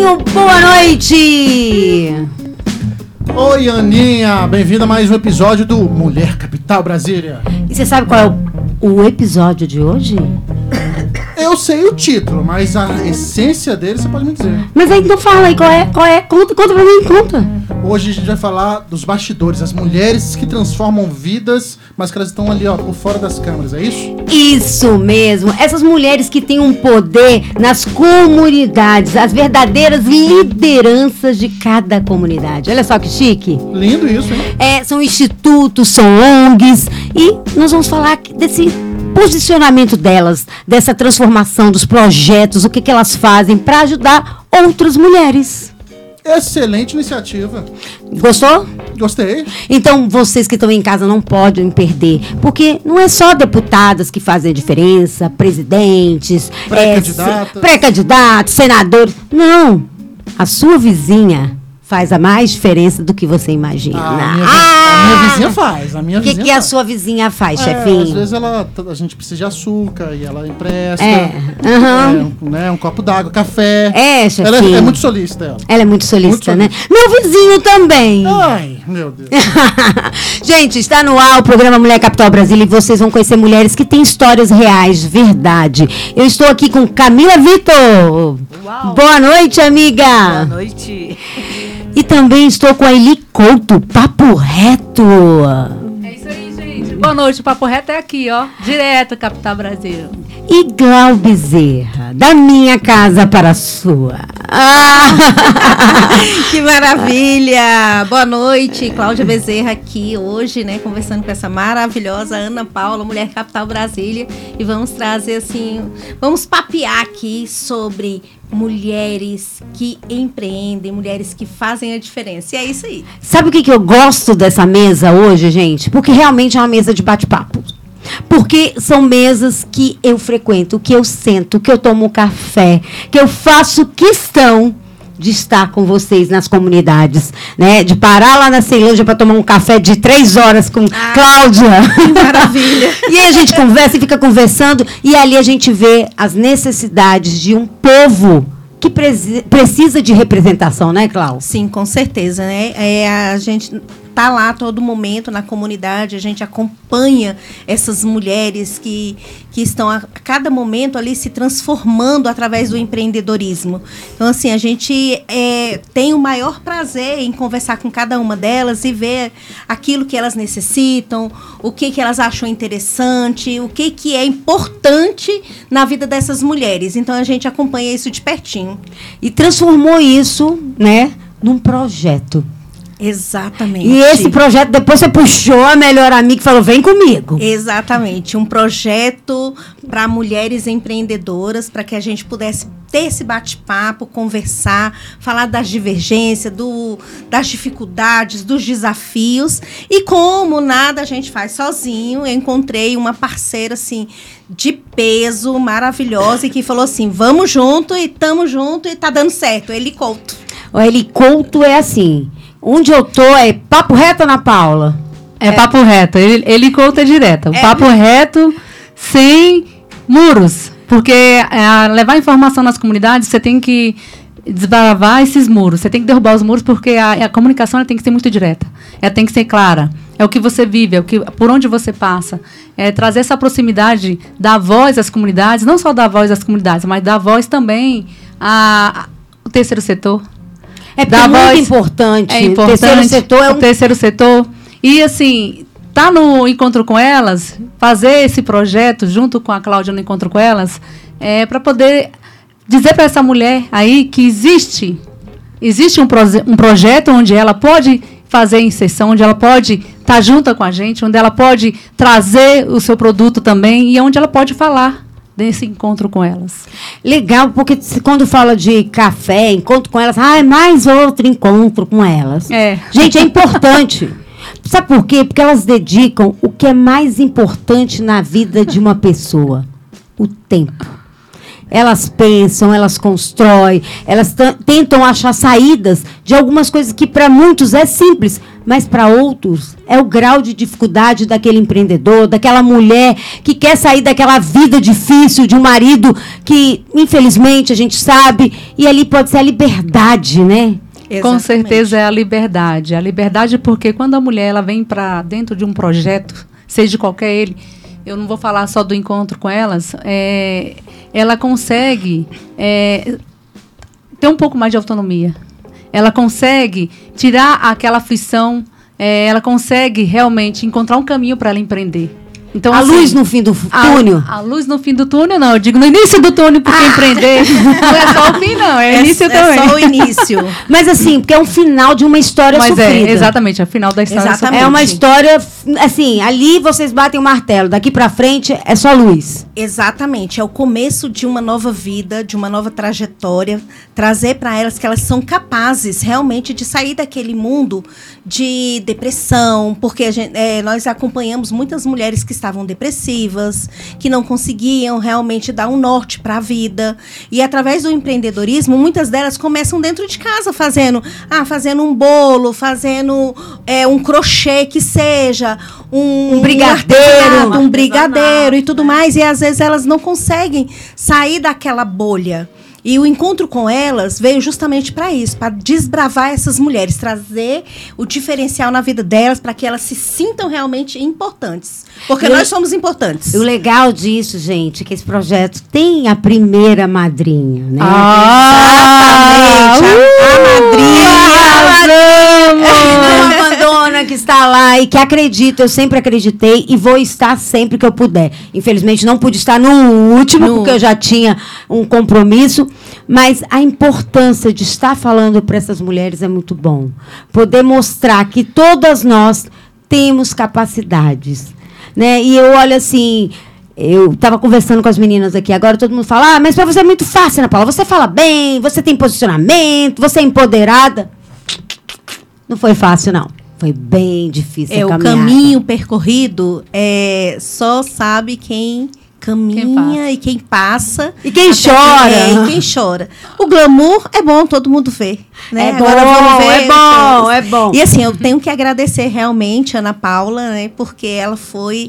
Cleuzinho, boa noite! Oi, Aninha, bem-vinda a mais um episódio do Mulher Capital Brasília. E você sabe qual é o episódio de hoje? Eu sei o título, mas a essência dele você pode me dizer. Mas aí então fala aí, qual é? Conta pra mim, conta. Hoje a gente vai falar dos bastidores, as mulheres que transformam vidas, mas que elas estão ali, ó, por fora das câmeras, é isso? Isso mesmo, essas mulheres que têm um poder nas comunidades, as verdadeiras lideranças de cada comunidade. Olha só que chique. Lindo isso, hein? São institutos, são ONGs, e nós vamos falar desse posicionamento delas, dessa transformação dos projetos, o que elas fazem para ajudar outras mulheres. Excelente iniciativa. Gostou? Gostei. Então, vocês que estão em casa não podem perder, porque não é só deputadas que fazem a diferença, presidentes, pré-candidatos, senadores. Não, a sua vizinha faz a mais diferença do que você imagina. A minha vizinha faz. O que a sua vizinha faz, chefinho? Às vezes a gente precisa de açúcar e ela empresta. Um copo d'água, café. Chefinho. Ela é muito solícita. Ela é muito solícita, né? Meu vizinho também. Ai, meu Deus. Gente, está no ar o programa Mulher Capital Brasília e vocês vão conhecer mulheres que têm histórias reais, verdade. Eu estou aqui com Camila Vitor. Uau. Boa noite, amiga. Boa noite. E também estou com a Eli Couto, Papo Reto. É isso aí, gente. Boa noite, o Papo Reto é aqui, ó. Direto, Capital Brasil. E Glau Bezerra, da minha casa para a sua. Que maravilha! Boa noite, Cláudia Bezerra aqui hoje, né, conversando com essa maravilhosa Ana Paula, Mulher Capital Brasília, e vamos trazer assim, vamos papear aqui sobre mulheres que empreendem, mulheres que fazem a diferença. E é isso aí. Sabe o que eu gosto dessa mesa hoje, gente? Porque realmente é uma mesa de bate-papo. Porque são mesas que eu frequento, que eu sento, que eu tomo café, que eu faço questão de estar com vocês nas comunidades, né? De parar lá na Ceilândia para tomar um café de 3 horas com Cláudia. Que maravilha! E aí a gente conversa e fica conversando e ali a gente vê as necessidades de um povo que precisa de representação, né, Cláudia? Sim, com certeza, né? A gente tá lá a todo momento na comunidade, a gente acompanha essas mulheres que estão a cada momento ali se transformando através do empreendedorismo. Então, assim, a gente tem o maior prazer em conversar com cada uma delas e ver aquilo que elas necessitam, o que elas acham interessante, o que é importante na vida dessas mulheres. Então, a gente acompanha isso de pertinho. E transformou isso, né, num projeto. Exatamente. E esse projeto, depois você puxou a melhor amiga e falou, vem comigo. Exatamente. Um projeto para mulheres empreendedoras, para que a gente pudesse ter esse bate-papo, conversar, falar das divergências, das dificuldades, dos desafios. E como nada a gente faz sozinho, eu encontrei uma parceira, assim, de peso, maravilhosa, e que falou assim, vamos junto e estamos junto e tá dando certo. Eli Couto. O Eli Couto é assim... Onde eu tô é papo reto, Ana Paula? É papo reto. Ele conta direto. Papo reto, sem muros. Porque levar informação nas comunidades, você tem que desbravar esses muros. Você tem que derrubar os muros, porque a comunicação tem que ser muito direta. Ela tem que ser clara. É o que você vive, por onde você passa. É trazer essa proximidade, dar voz às comunidades, não só dar voz às comunidades, mas dar voz também ao terceiro setor. Muito importante. É importante. O terceiro setor. E, assim, tá no encontro com elas, fazer esse projeto junto com a Cláudia no encontro com elas, para poder dizer para essa mulher aí que existe um projeto onde ela pode fazer inserção, onde ela pode estar junto com a gente, onde ela pode trazer o seu produto também e onde ela pode falar desse encontro com elas. Legal, porque quando fala de café, encontro com elas, é mais outro encontro com elas. Gente, é importante. Sabe por quê? Porque elas dedicam o que é mais importante na vida de uma pessoa: o tempo. Elas pensam, elas constroem, elas tentam achar saídas de algumas coisas que para muitos é simples, mas para outros é o grau de dificuldade daquele empreendedor, daquela mulher que quer sair daquela vida difícil de um marido que, infelizmente, a gente sabe, e ali pode ser a liberdade, né? Exatamente. Com certeza é a liberdade. A liberdade porque quando a mulher ela vem para dentro de um projeto, seja de qualquer ele, eu não vou falar só do encontro com elas, ela consegue ter um pouco mais de autonomia. Ela consegue tirar aquela aflição, ela consegue realmente encontrar um caminho para ela empreender. Então, a luz no fim do túnel? A luz no fim do túnel, não. Eu digo no início do túnel, porque empreender não é só o fim, não. É início também. É só o início. Mas assim, porque é um final de uma história sofrida. Exatamente, é o final da história sofrida. É uma história, assim, ali vocês batem o martelo, daqui pra frente é só luz. Exatamente, é o começo de uma nova vida, de uma nova trajetória, trazer para elas que elas são capazes realmente de sair daquele mundo de depressão, porque nós acompanhamos muitas mulheres que estavam depressivas, que não conseguiam realmente dar um norte para a vida. E através do empreendedorismo, muitas delas começam dentro de casa fazendo um bolo, fazendo um crochê que seja, um brigadeiro e tudo mais. E às vezes elas não conseguem sair daquela bolha. E o encontro com elas veio justamente para isso, para desbravar essas mulheres, trazer o diferencial na vida delas, para que elas se sintam realmente importantes. Porque nós somos importantes. O legal disso, gente, é que esse projeto tem a primeira madrinha, né? Exatamente! A madrinha! Uma dona que está lá e que acredito, eu sempre acreditei e vou estar sempre que eu puder. Infelizmente, não pude estar no último, porque eu já tinha um compromisso. Mas a importância de estar falando para essas mulheres é muito bom. Poder mostrar que todas nós temos capacidades. Né? E eu olho assim, eu estava conversando com as meninas aqui, agora todo mundo fala, mas para você é muito fácil, Ana Paula, você fala bem, você tem posicionamento, você é empoderada. Não foi fácil, não. Foi bem difícil a caminhada. O caminho percorrido, só sabe quem caminha e quem passa. E quem chora. E quem chora. O glamour é bom, todo mundo vê. Né? É bom, agora vamos ver, é bom. E assim, eu tenho que agradecer realmente a Ana Paula, né? Porque ela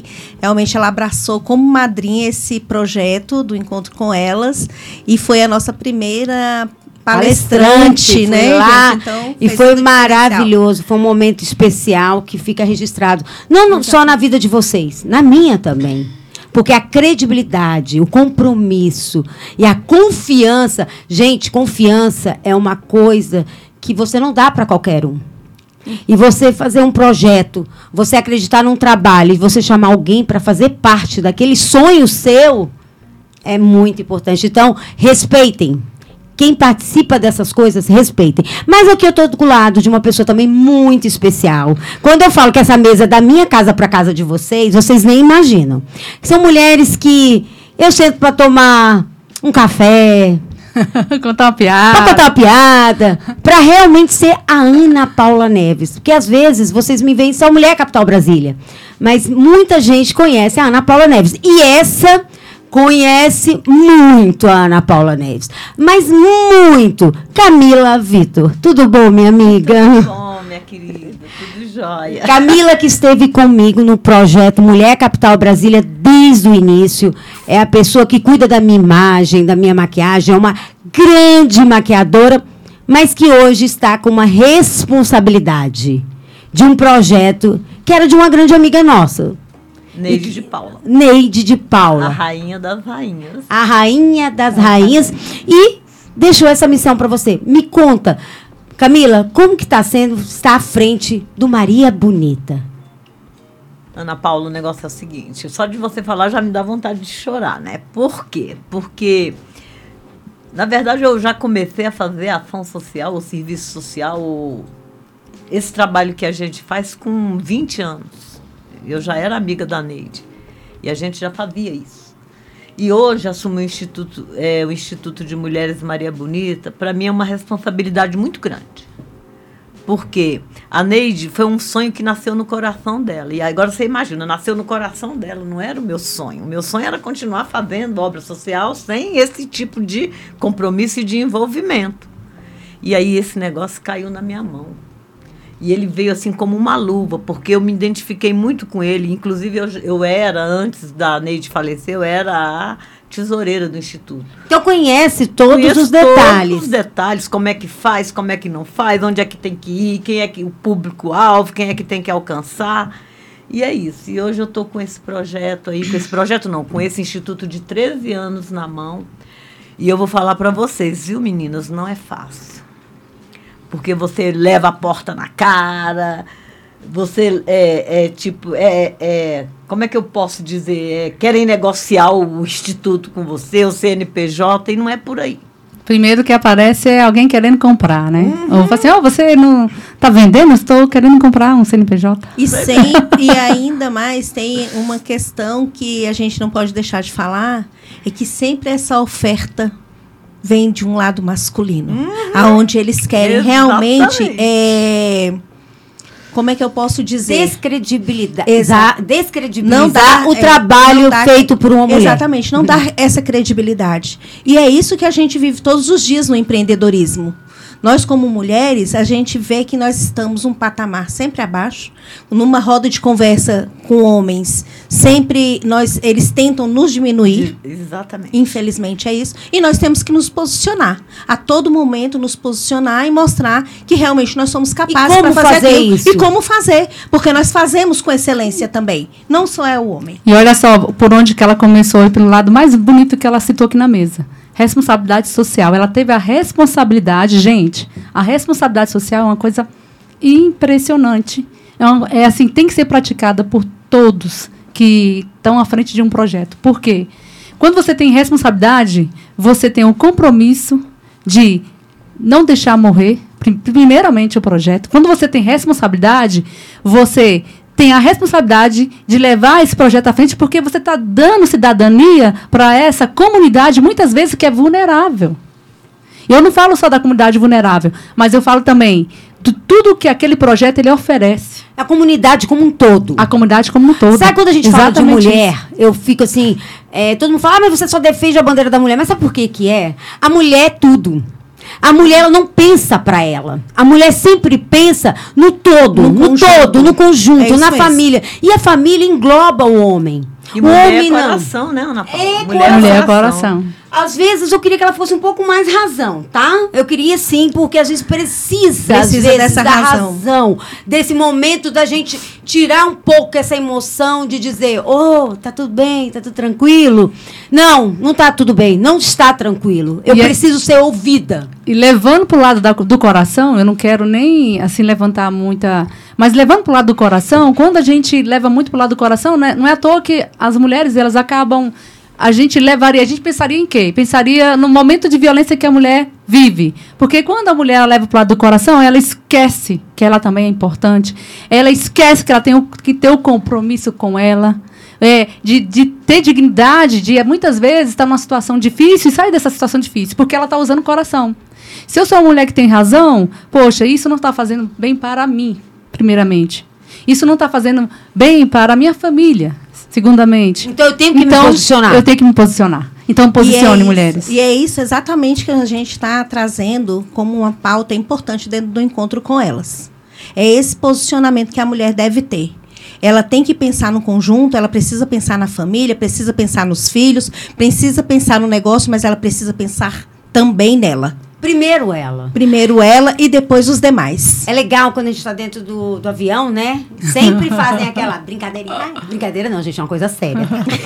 ela abraçou como madrinha esse projeto do Encontro com Elas. E foi a nossa primeira palestrante, né? Lá, gente, então, e foi maravilhoso, foi um momento especial que fica registrado. Não só na vida de vocês, na minha também. Porque a credibilidade, o compromisso e a confiança... Gente, confiança é uma coisa que você não dá para qualquer um. E você fazer um projeto, você acreditar num trabalho e você chamar alguém para fazer parte daquele sonho seu, é muito importante. Então, respeitem. Quem participa dessas coisas, respeitem. Mas aqui eu estou do lado de uma pessoa também muito especial. Quando eu falo que essa mesa é da minha casa para a casa de vocês, vocês nem imaginam. São mulheres que eu sento para tomar um café, contar uma piada. Para contar uma piada, para realmente ser a Ana Paula Neves. Porque às vezes vocês me veem só Mulher Capital Brasília. Mas muita gente conhece a Ana Paula Neves. E essa... conhece muito a Ana Paula Neves, mas muito. Camila Vitor, tudo bom, minha amiga? Tudo bom, minha querida, tudo jóia. Camila, que esteve comigo no projeto Mulher Capital Brasília desde o início, é a pessoa que cuida da minha imagem, da minha maquiagem, é uma grande maquiadora, mas que hoje está com uma responsabilidade de um projeto que era de uma grande amiga nossa. Neide de Paula. Neide de Paula. A rainha das rainhas. A rainha das rainhas. E deixou essa missão para você. Me conta, Camila, como que está sendo estar à frente do Maria Bonita? Ana Paula, o negócio é o seguinte, só de você falar já me dá vontade de chorar, né? Por quê? Porque, na verdade, eu já comecei a fazer a ação social, o serviço social, esse trabalho que a gente faz com 20 anos. Eu já era amiga da Neide. E a gente já fazia isso. E hoje assumir o Instituto de Mulheres Maria Bonita, para mim é uma responsabilidade muito grande. Porque a Neide foi um sonho que nasceu no coração dela. E agora você imagina, nasceu no coração dela, não era o meu sonho. O meu sonho era continuar fazendo obra social sem esse tipo de compromisso e de envolvimento. E aí esse negócio caiu na minha mão. E ele veio assim como uma luva, porque eu me identifiquei muito com ele. Inclusive, eu era, antes da Neide falecer, eu era a tesoureira do Instituto. Então conhece todos os detalhes. Todos os detalhes, como é que faz, como é que não faz, onde é que tem que ir, quem é que o público-alvo, quem é que tem que alcançar. E é isso. E hoje eu estou com esse projeto aí, com esse Instituto de 13 anos na mão. E eu vou falar para vocês, viu, meninas, não é fácil. Porque você leva a porta na cara, você como é que eu posso dizer? Querem negociar o Instituto com você, o CNPJ, e não é por aí. Primeiro que aparece é alguém querendo comprar, né? Ou fala assim, você não está vendendo? Estou querendo comprar um CNPJ. E ainda mais tem uma questão que a gente não pode deixar de falar, é que sempre essa oferta vem de um lado masculino, aonde eles querem realmente, como é que eu posso dizer? Descredibilizar o trabalho feito por uma mulher. Exatamente, não dar essa credibilidade. E é isso que a gente vive todos os dias no empreendedorismo. Nós, como mulheres, a gente vê que nós estamos um patamar sempre abaixo, numa roda de conversa com homens, sempre eles tentam nos diminuir. Exatamente. Infelizmente é isso. E nós temos que nos posicionar. A todo momento nos posicionar e mostrar que realmente nós somos capazes para fazer isso. E como fazer. Porque nós fazemos com excelência também. Não só é o homem. E olha só por onde que ela começou e pelo lado mais bonito que ela citou aqui na mesa. Responsabilidade social. Ela teve a responsabilidade, gente, a responsabilidade social é uma coisa impressionante. Assim, tem que ser praticada por todos que estão à frente de um projeto. Por quê? Quando você tem responsabilidade, você tem um compromisso de não deixar morrer, primeiramente, o projeto. Quando você tem responsabilidade, você tem a responsabilidade de levar esse projeto à frente, porque você está dando cidadania para essa comunidade, muitas vezes, que é vulnerável. Eu não falo só da comunidade vulnerável, mas eu falo também de tudo que aquele projeto ele oferece. A comunidade como um todo. A comunidade como um todo. Sabe quando a gente fala de mulher, eu fico assim, todo mundo fala, mas você só defende a bandeira da mulher. Mas sabe por que é? A mulher é tudo. A mulher ela não pensa para ela. A mulher sempre pensa no todo, no conjunto, na família. E a família engloba o homem. E mulher é coração, né, Ana Paula? Mulher é coração. Às vezes eu queria que ela fosse um pouco mais razão, tá? Eu queria sim, porque a gente precisa às vezes, dessa razão, desse momento da gente tirar um pouco essa emoção de dizer, tá tudo bem, tá tudo tranquilo. Não tá tudo bem, não está tranquilo. Eu preciso ser ouvida. E levando para o lado do coração, eu não quero nem assim levantar muita... Mas levando para o lado do coração, quando a gente leva muito para o lado do coração, né, não é à toa que as mulheres elas acabam... A gente pensaria em quê? Pensaria no momento de violência que a mulher vive. Porque quando a mulher leva para o lado do coração, ela esquece que ela também é importante. Ela esquece que ela tem que ter o compromisso com ela. De ter dignidade, de muitas vezes estar numa situação difícil e sair dessa situação difícil, porque ela está usando o coração. Se eu sou uma mulher que tem razão, poxa, isso não está fazendo bem para mim, primeiramente. Isso não está fazendo bem para a minha família, segundamente. Então eu tenho que me posicionar. Eu tenho que me posicionar. Então posicione, mulheres. E é isso exatamente que a gente está trazendo como uma pauta importante dentro do encontro com elas. É esse posicionamento que a mulher deve ter. Ela tem que pensar no conjunto, ela precisa pensar na família, precisa pensar nos filhos, precisa pensar no negócio, mas ela precisa pensar também nela. Primeiro ela. Primeiro ela e depois os demais. É legal quando a gente está dentro do avião, né? Sempre fazem aquela brincadeirinha. Brincadeira não, gente, é uma coisa séria.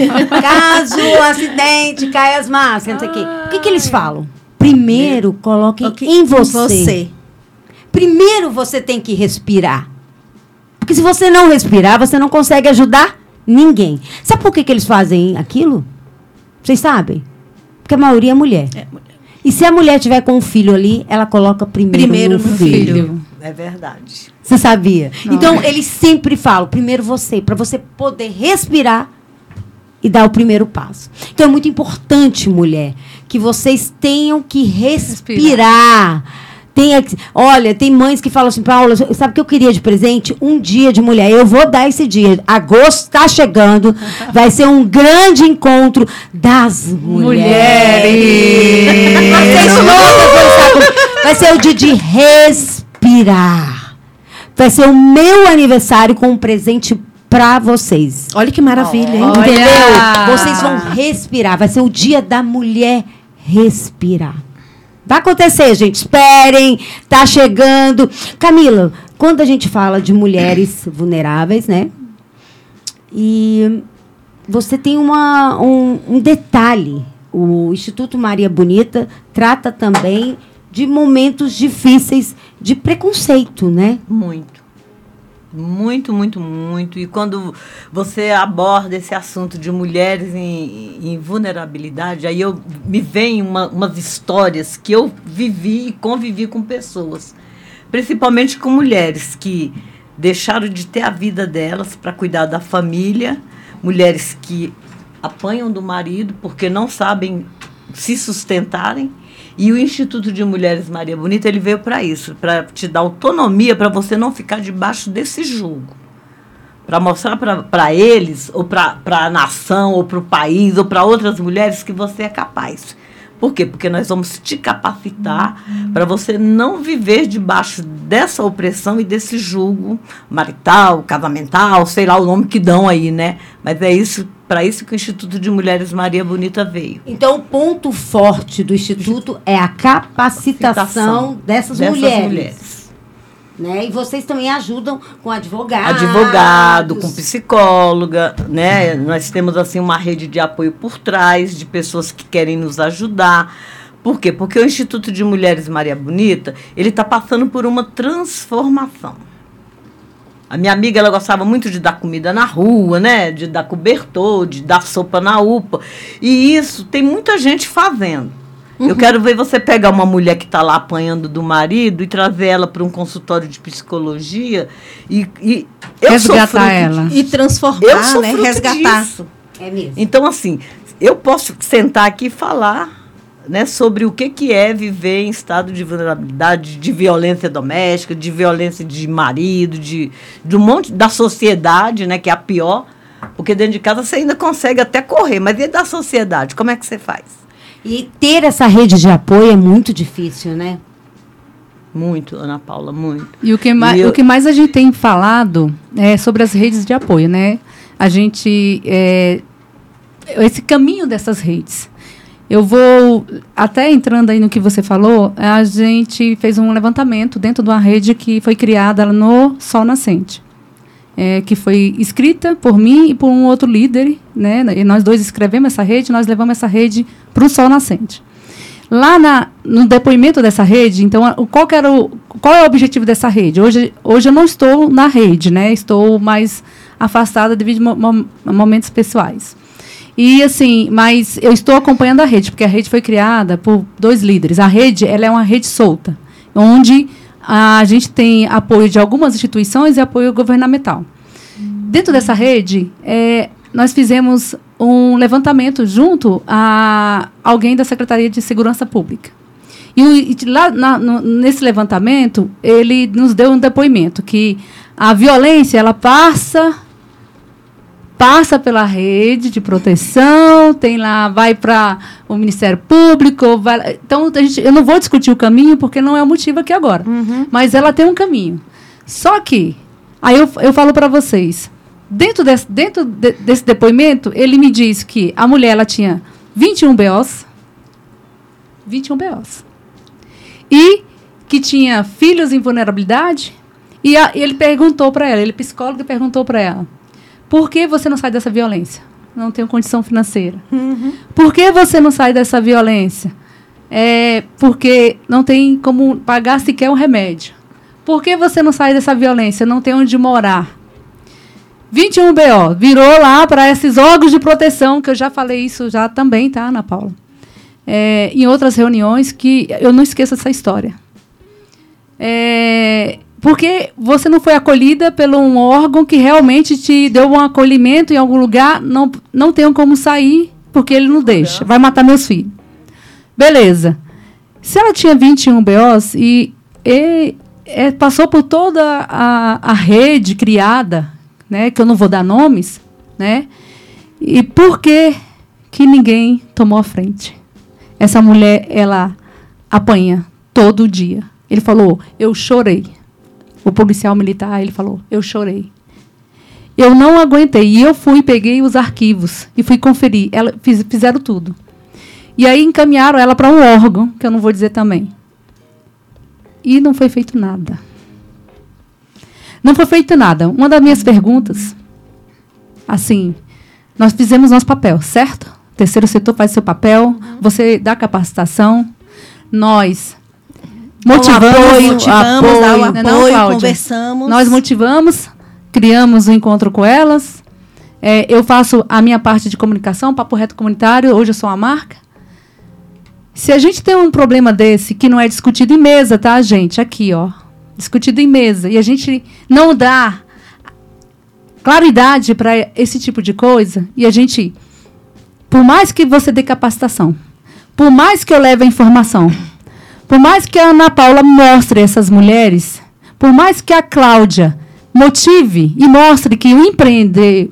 Caso o acidente, caia as máscaras, não sei o quê. O que eles falam? Primeiro, coloquem em você. Primeiro você tem que respirar. Porque se você não respirar, você não consegue ajudar ninguém. Sabe por que eles fazem aquilo? Vocês sabem? Porque a maioria é mulher. E se a mulher tiver com um filho ali, ela coloca primeiro no filho. É verdade. Você sabia? Não. Então, eles sempre falam, primeiro você, para você poder respirar e dar o primeiro passo. Então, é muito importante, mulher, que vocês tenham que respirar. Olha, tem mães que falam assim, Paula, sabe o que eu queria de presente? Um dia de mulher. Eu vou dar esse dia. Agosto está chegando. Vai ser um grande encontro das mulheres. Vai ser o dia de respirar. Vai ser o meu aniversário com um presente para vocês. Olha que maravilha, hein? Entendeu? Vocês vão respirar. Vai ser o dia da mulher respirar. Vai acontecer, gente. Esperem. Tá chegando. Camila, quando a gente fala de mulheres vulneráveis, né? E você tem um detalhe. O Instituto Maria Bonita trata também de momentos difíceis de preconceito, né? Muito. Muito, muito, muito. E quando você aborda esse assunto de mulheres em vulnerabilidade, aí me vem umas histórias que eu vivi e convivi com pessoas, principalmente com mulheres que deixaram de ter a vida delas para cuidar da família, mulheres que apanham do marido porque não sabem se sustentarem. E o Instituto de Mulheres Maria Bonita, ele veio para isso, para te dar autonomia, para você não ficar debaixo desse jugo. Para mostrar para eles, ou para a nação, ou para o país, ou para outras mulheres que você é capaz. Por quê? Porque nós vamos te capacitar para você não viver debaixo dessa opressão e desse jugo marital, casamental, sei lá o nome que dão aí, né? Mas é isso, para isso que o Instituto de Mulheres Maria Bonita veio. Então, o ponto forte do Instituto é a capacitação dessas mulheres. Né? E vocês também ajudam com advogado, com psicóloga, né? Nós temos assim uma rede de apoio por trás de pessoas que querem nos ajudar. Por quê? Porque o Instituto de Mulheres Maria Bonita, ele está passando por uma transformação. A minha amiga, ela gostava muito de dar comida na rua, né? De dar cobertor, de dar sopa na UPA. E isso tem muita gente fazendo. Eu quero ver você pegar uma mulher que está lá apanhando do marido e trazer ela para um consultório de psicologia e resgatar ela. E transformar, né? Resgatar. Disso. É mesmo. Então, assim, eu posso sentar aqui e falar, né, sobre o que é viver em estado de vulnerabilidade, de violência doméstica, de violência de marido, de um monte da sociedade, né, que é a pior, porque dentro de casa você ainda consegue até correr, mas e da sociedade? Como é que você faz? E ter essa rede de apoio é muito difícil, né? Muito, Ana Paula, muito. E o que mais a gente tem falado é sobre as redes de apoio, né? A gente... esse caminho dessas redes. Eu vou... Até entrando aí no que você falou, a gente fez um levantamento dentro de uma rede que foi criada no Sol Nascente. Que foi escrita por mim e por um outro líder, né? E nós dois escrevemos essa rede, nós levamos essa rede para o Sol Nascente. Lá no depoimento dessa rede, então, qual é o objetivo dessa rede? Hoje eu não estou na rede, né? Estou mais afastada devido a momentos pessoais. E, assim, mas eu estou acompanhando a rede, porque a rede foi criada por 2 líderes. A rede, ela é uma rede solta, onde a gente tem apoio de algumas instituições e apoio governamental. Dentro dessa rede, nós fizemos um levantamento junto a alguém da Secretaria de Segurança Pública. E lá nesse levantamento, ele nos deu um depoimento que a violência, ela passa pela rede de proteção, vai para o Ministério Público. Então, eu não vou discutir o caminho, porque não é o motivo aqui agora. Mas ela tem um caminho. Só que, aí eu falo para vocês, dentro desse depoimento, ele me diz que a mulher ela tinha 21 BOs. 21 BOs. E que tinha filhos em vulnerabilidade. E ele perguntou para ela, ele psicólogo perguntou para ela: por que você não sai dessa violência? Não tenho condição financeira. Por que você não sai dessa violência? Porque não tem como pagar sequer um remédio. Por que você não sai dessa violência? Não tem onde morar. 21 BO. Virou lá para esses órgãos de proteção, que eu já falei isso já também, tá, Ana Paula? Em outras reuniões, que eu não esqueço essa história. Porque você não foi acolhida por um órgão que realmente te deu um acolhimento em algum lugar, não tenho como sair, porque ele não deixa, vai matar meus filhos. Beleza. Se ela tinha 21 BOs e passou por toda a rede criada, né, que eu não vou dar nomes, né? E por que ninguém tomou a frente? Essa mulher, ela apanha todo dia. Ele falou, eu chorei. O policial militar, ele falou, eu chorei. Eu não aguentei. E eu peguei os arquivos e fui conferir. Fizeram tudo. E aí encaminharam ela para um órgão, que eu não vou dizer também. E não foi feito nada. Não foi feito nada. Uma das minhas perguntas, assim, nós fizemos nosso papel, certo? O terceiro setor faz seu papel, você dá capacitação, nós motivamos, conversamos. Nós motivamos, criamos um encontro com elas. Eu faço a minha parte de comunicação, Papo Reto Comunitário, hoje eu sou uma marca. Se a gente tem um problema desse, que não é discutido em mesa, tá, gente? Aqui, ó. Discutido em mesa. E a gente não dá claridade para esse tipo de coisa. E a gente, por mais que você dê capacitação, por mais que eu leve a informação, por mais que a Ana Paula mostre essas mulheres, por mais que a Cláudia motive e mostre que empreender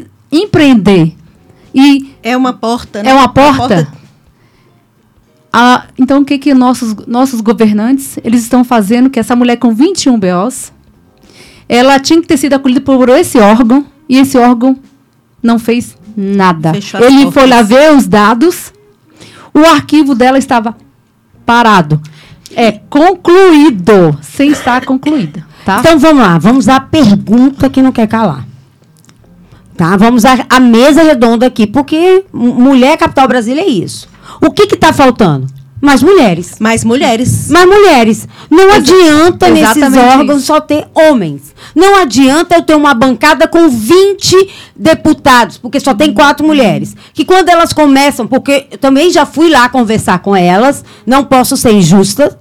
e é uma porta, né? É uma porta. Então, o que nossos governantes eles estão fazendo? Que essa mulher com 21 BOs, ela tinha que ter sido acolhida por esse órgão, e esse órgão não fez nada. Ele foi lá ver os dados, o arquivo dela estava parado. Concluído, sem estar concluída. Tá? Então, vamos lá. Vamos à pergunta que não quer calar. Tá? Vamos à mesa redonda aqui, porque Mulher Capital Brasília é isso. O que está faltando? Mais mulheres. Mais mulheres. Mais mulheres. Não adianta nesses órgãos só ter homens. Não adianta eu ter uma bancada com 20 deputados, porque só tem 4 mulheres. Que quando elas começam, porque eu também já fui lá conversar com elas, não posso ser injusta,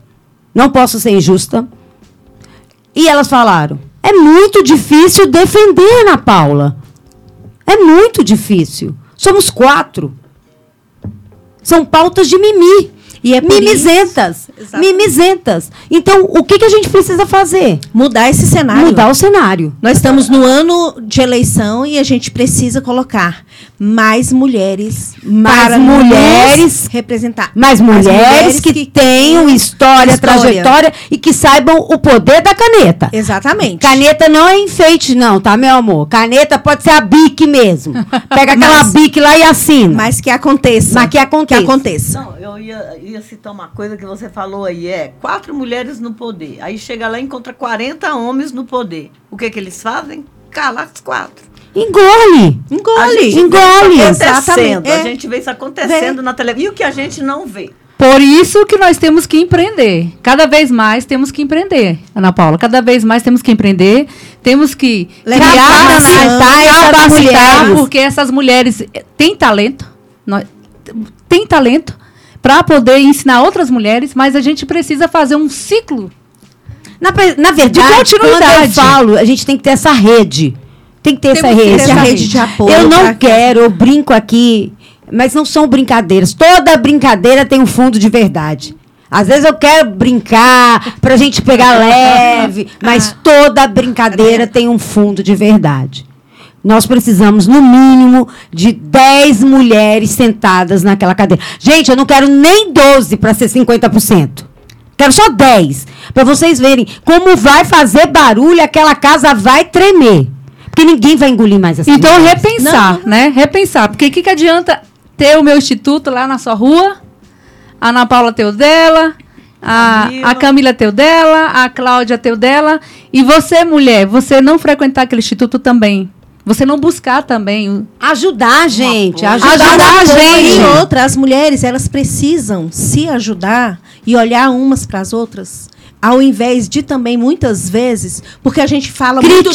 e elas falaram, é muito difícil defender Ana Paula. É muito difícil. Somos 4. São pautas de mimi. E é mimizentas. Mimizentas. Então, o que a gente precisa fazer? Mudar esse cenário. Mudar o cenário. Nós estamos no ano de eleição e a gente precisa colocar mais mulheres para mulheres representar. Mais mulheres que tenham história, trajetória e que saibam o poder da caneta. Exatamente. Caneta não é enfeite, não, tá, meu amor? Caneta pode ser a Bic mesmo. Pega aquela Bic lá e assina. Mas que aconteça. Mas que aconteça. Não, eu ia citar uma coisa que você falou aí, 4 mulheres no poder. Aí chega lá e encontra 40 homens no poder. O que eles fazem? Calar as 4. Engole. Exatamente. A gente vê isso acontecendo na televisão. E o que a gente não vê? Por isso que nós temos que empreender. Cada vez mais temos que empreender, Ana Paula. Cada vez mais temos que empreender. Temos que capacitar, porque essas mulheres têm talento. Têm talento para poder ensinar outras mulheres, mas a gente precisa fazer um ciclo na verdade, de continuidade. Quando eu falo, a gente tem que ter essa rede. Tem que ter essa rede de apoio. Eu não quero, eu brinco aqui, mas não são brincadeiras. Toda brincadeira tem um fundo de verdade. Às vezes eu quero brincar pra gente pegar leve, mas toda brincadeira tem um fundo de verdade. Nós precisamos, no mínimo, de 10 mulheres sentadas naquela cadeira. Gente, eu não quero nem 12 para ser 50%. Quero só 10. Para vocês verem como vai fazer barulho, aquela casa vai tremer. Porque ninguém vai engolir mais essa Então, mulheres. Repensar, né? Repensar. Porque o que adianta ter o meu instituto lá na sua rua, a Ana Paula ter o dela, a Camila ter o dela, a Cláudia ter o dela, e você, mulher, você não frequentar aquele instituto também. Você não buscar também... Ajudar a gente. Ajudar a gente. E outra, as mulheres, elas precisam se ajudar e olhar umas para as outras, ao invés de também, muitas vezes, porque a gente fala muito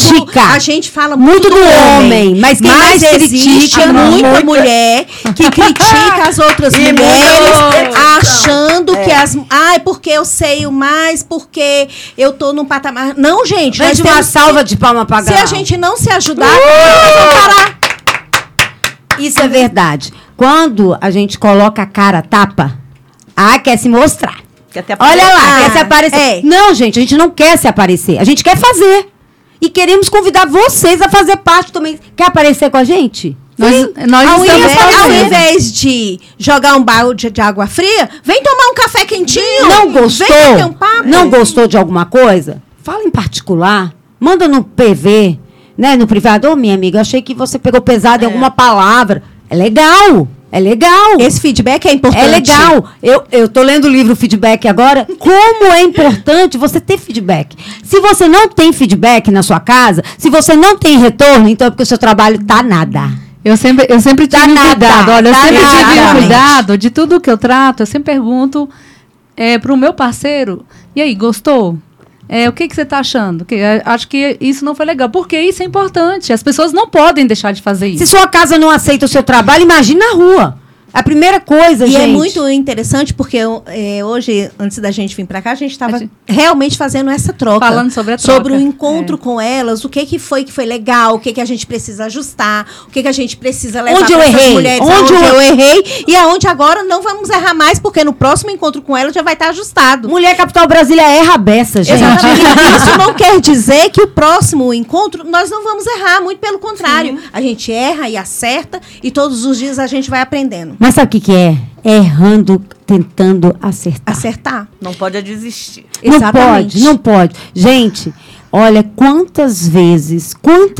do homem, mas quem mais existe muita mulher que critica as outras mulheres, achando que as... porque eu sei o mais, porque eu tô num patamar... Não, gente. Nós temos uma salva de palma pra se a gente não se ajudar, nós vamos parar. Isso é verdade. Quando a gente coloca a cara tapa, quer se mostrar. Quer ter Olha lá, quer se aparecer. É. Não, gente, a gente não quer se aparecer. A gente quer fazer. E queremos convidar vocês a fazer parte também. Quer aparecer com a gente? Nós Ao estamos fazendo. invés de jogar um balde de água fria, vem tomar um café quentinho. Não gostou? Vem bater um papo. Não gostou de alguma coisa? Fala em particular. Manda no PV, né? No privado. Ô, minha amiga, achei que você pegou pesado em alguma palavra. É legal. É legal. Esse feedback é importante. É legal. Eu tô lendo o livro Feedback agora. Como é importante você ter feedback. Se você não tem feedback na sua casa, se você não tem retorno, então é porque o seu trabalho tá nada. Eu sempre tive um cuidado. Olha, eu sempre tive um cuidado de tudo que eu trato. Eu sempre pergunto para o meu parceiro, e aí, gostou? O que você está achando? Acho que isso não foi legal. Porque isso é importante. As pessoas não podem deixar de fazer isso. Se sua casa não aceita o seu trabalho, imagine na rua. A primeira coisa, gente. E é muito interessante porque hoje, antes da gente vir para cá, a gente estava realmente fazendo essa troca. Falando sobre a troca. Sobre o encontro com elas, o que foi legal, o que a gente precisa ajustar, o que a gente precisa levar para essas mulheres. Onde eu errei e aonde agora não vamos errar mais, porque no próximo encontro com elas já vai estar ajustado. Mulher Capital Brasília erra a beça, gente. Exatamente. Isso não quer dizer que o próximo encontro nós não vamos errar, muito pelo contrário. Sim. A gente erra e acerta e todos os dias a gente vai aprendendo. Mas sabe o que é? É errando, tentando acertar. Acertar. Não pode desistir. Exatamente. Não pode. Gente, olha, quantas vezes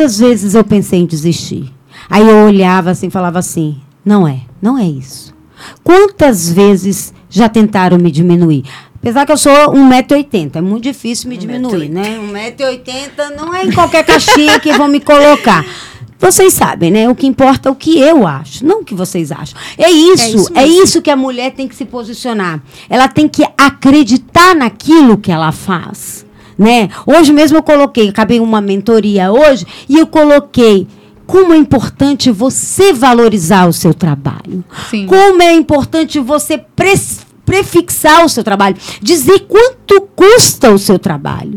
eu pensei em desistir. Aí eu olhava assim, falava assim, não é isso. Quantas vezes já tentaram me diminuir? Apesar que eu sou 1,80 m, é muito difícil me diminuir, né? 1,80 m não é em qualquer caixinha que vão me colocar. Vocês sabem, né? O que importa é o que eu acho, não o que vocês acham. É isso que a mulher tem que se posicionar. Ela tem que acreditar naquilo que ela faz, né? Hoje mesmo acabei uma mentoria hoje e eu coloquei como é importante você valorizar o seu trabalho. Sim. Como é importante você prefixar o seu trabalho, dizer quanto custa o seu trabalho.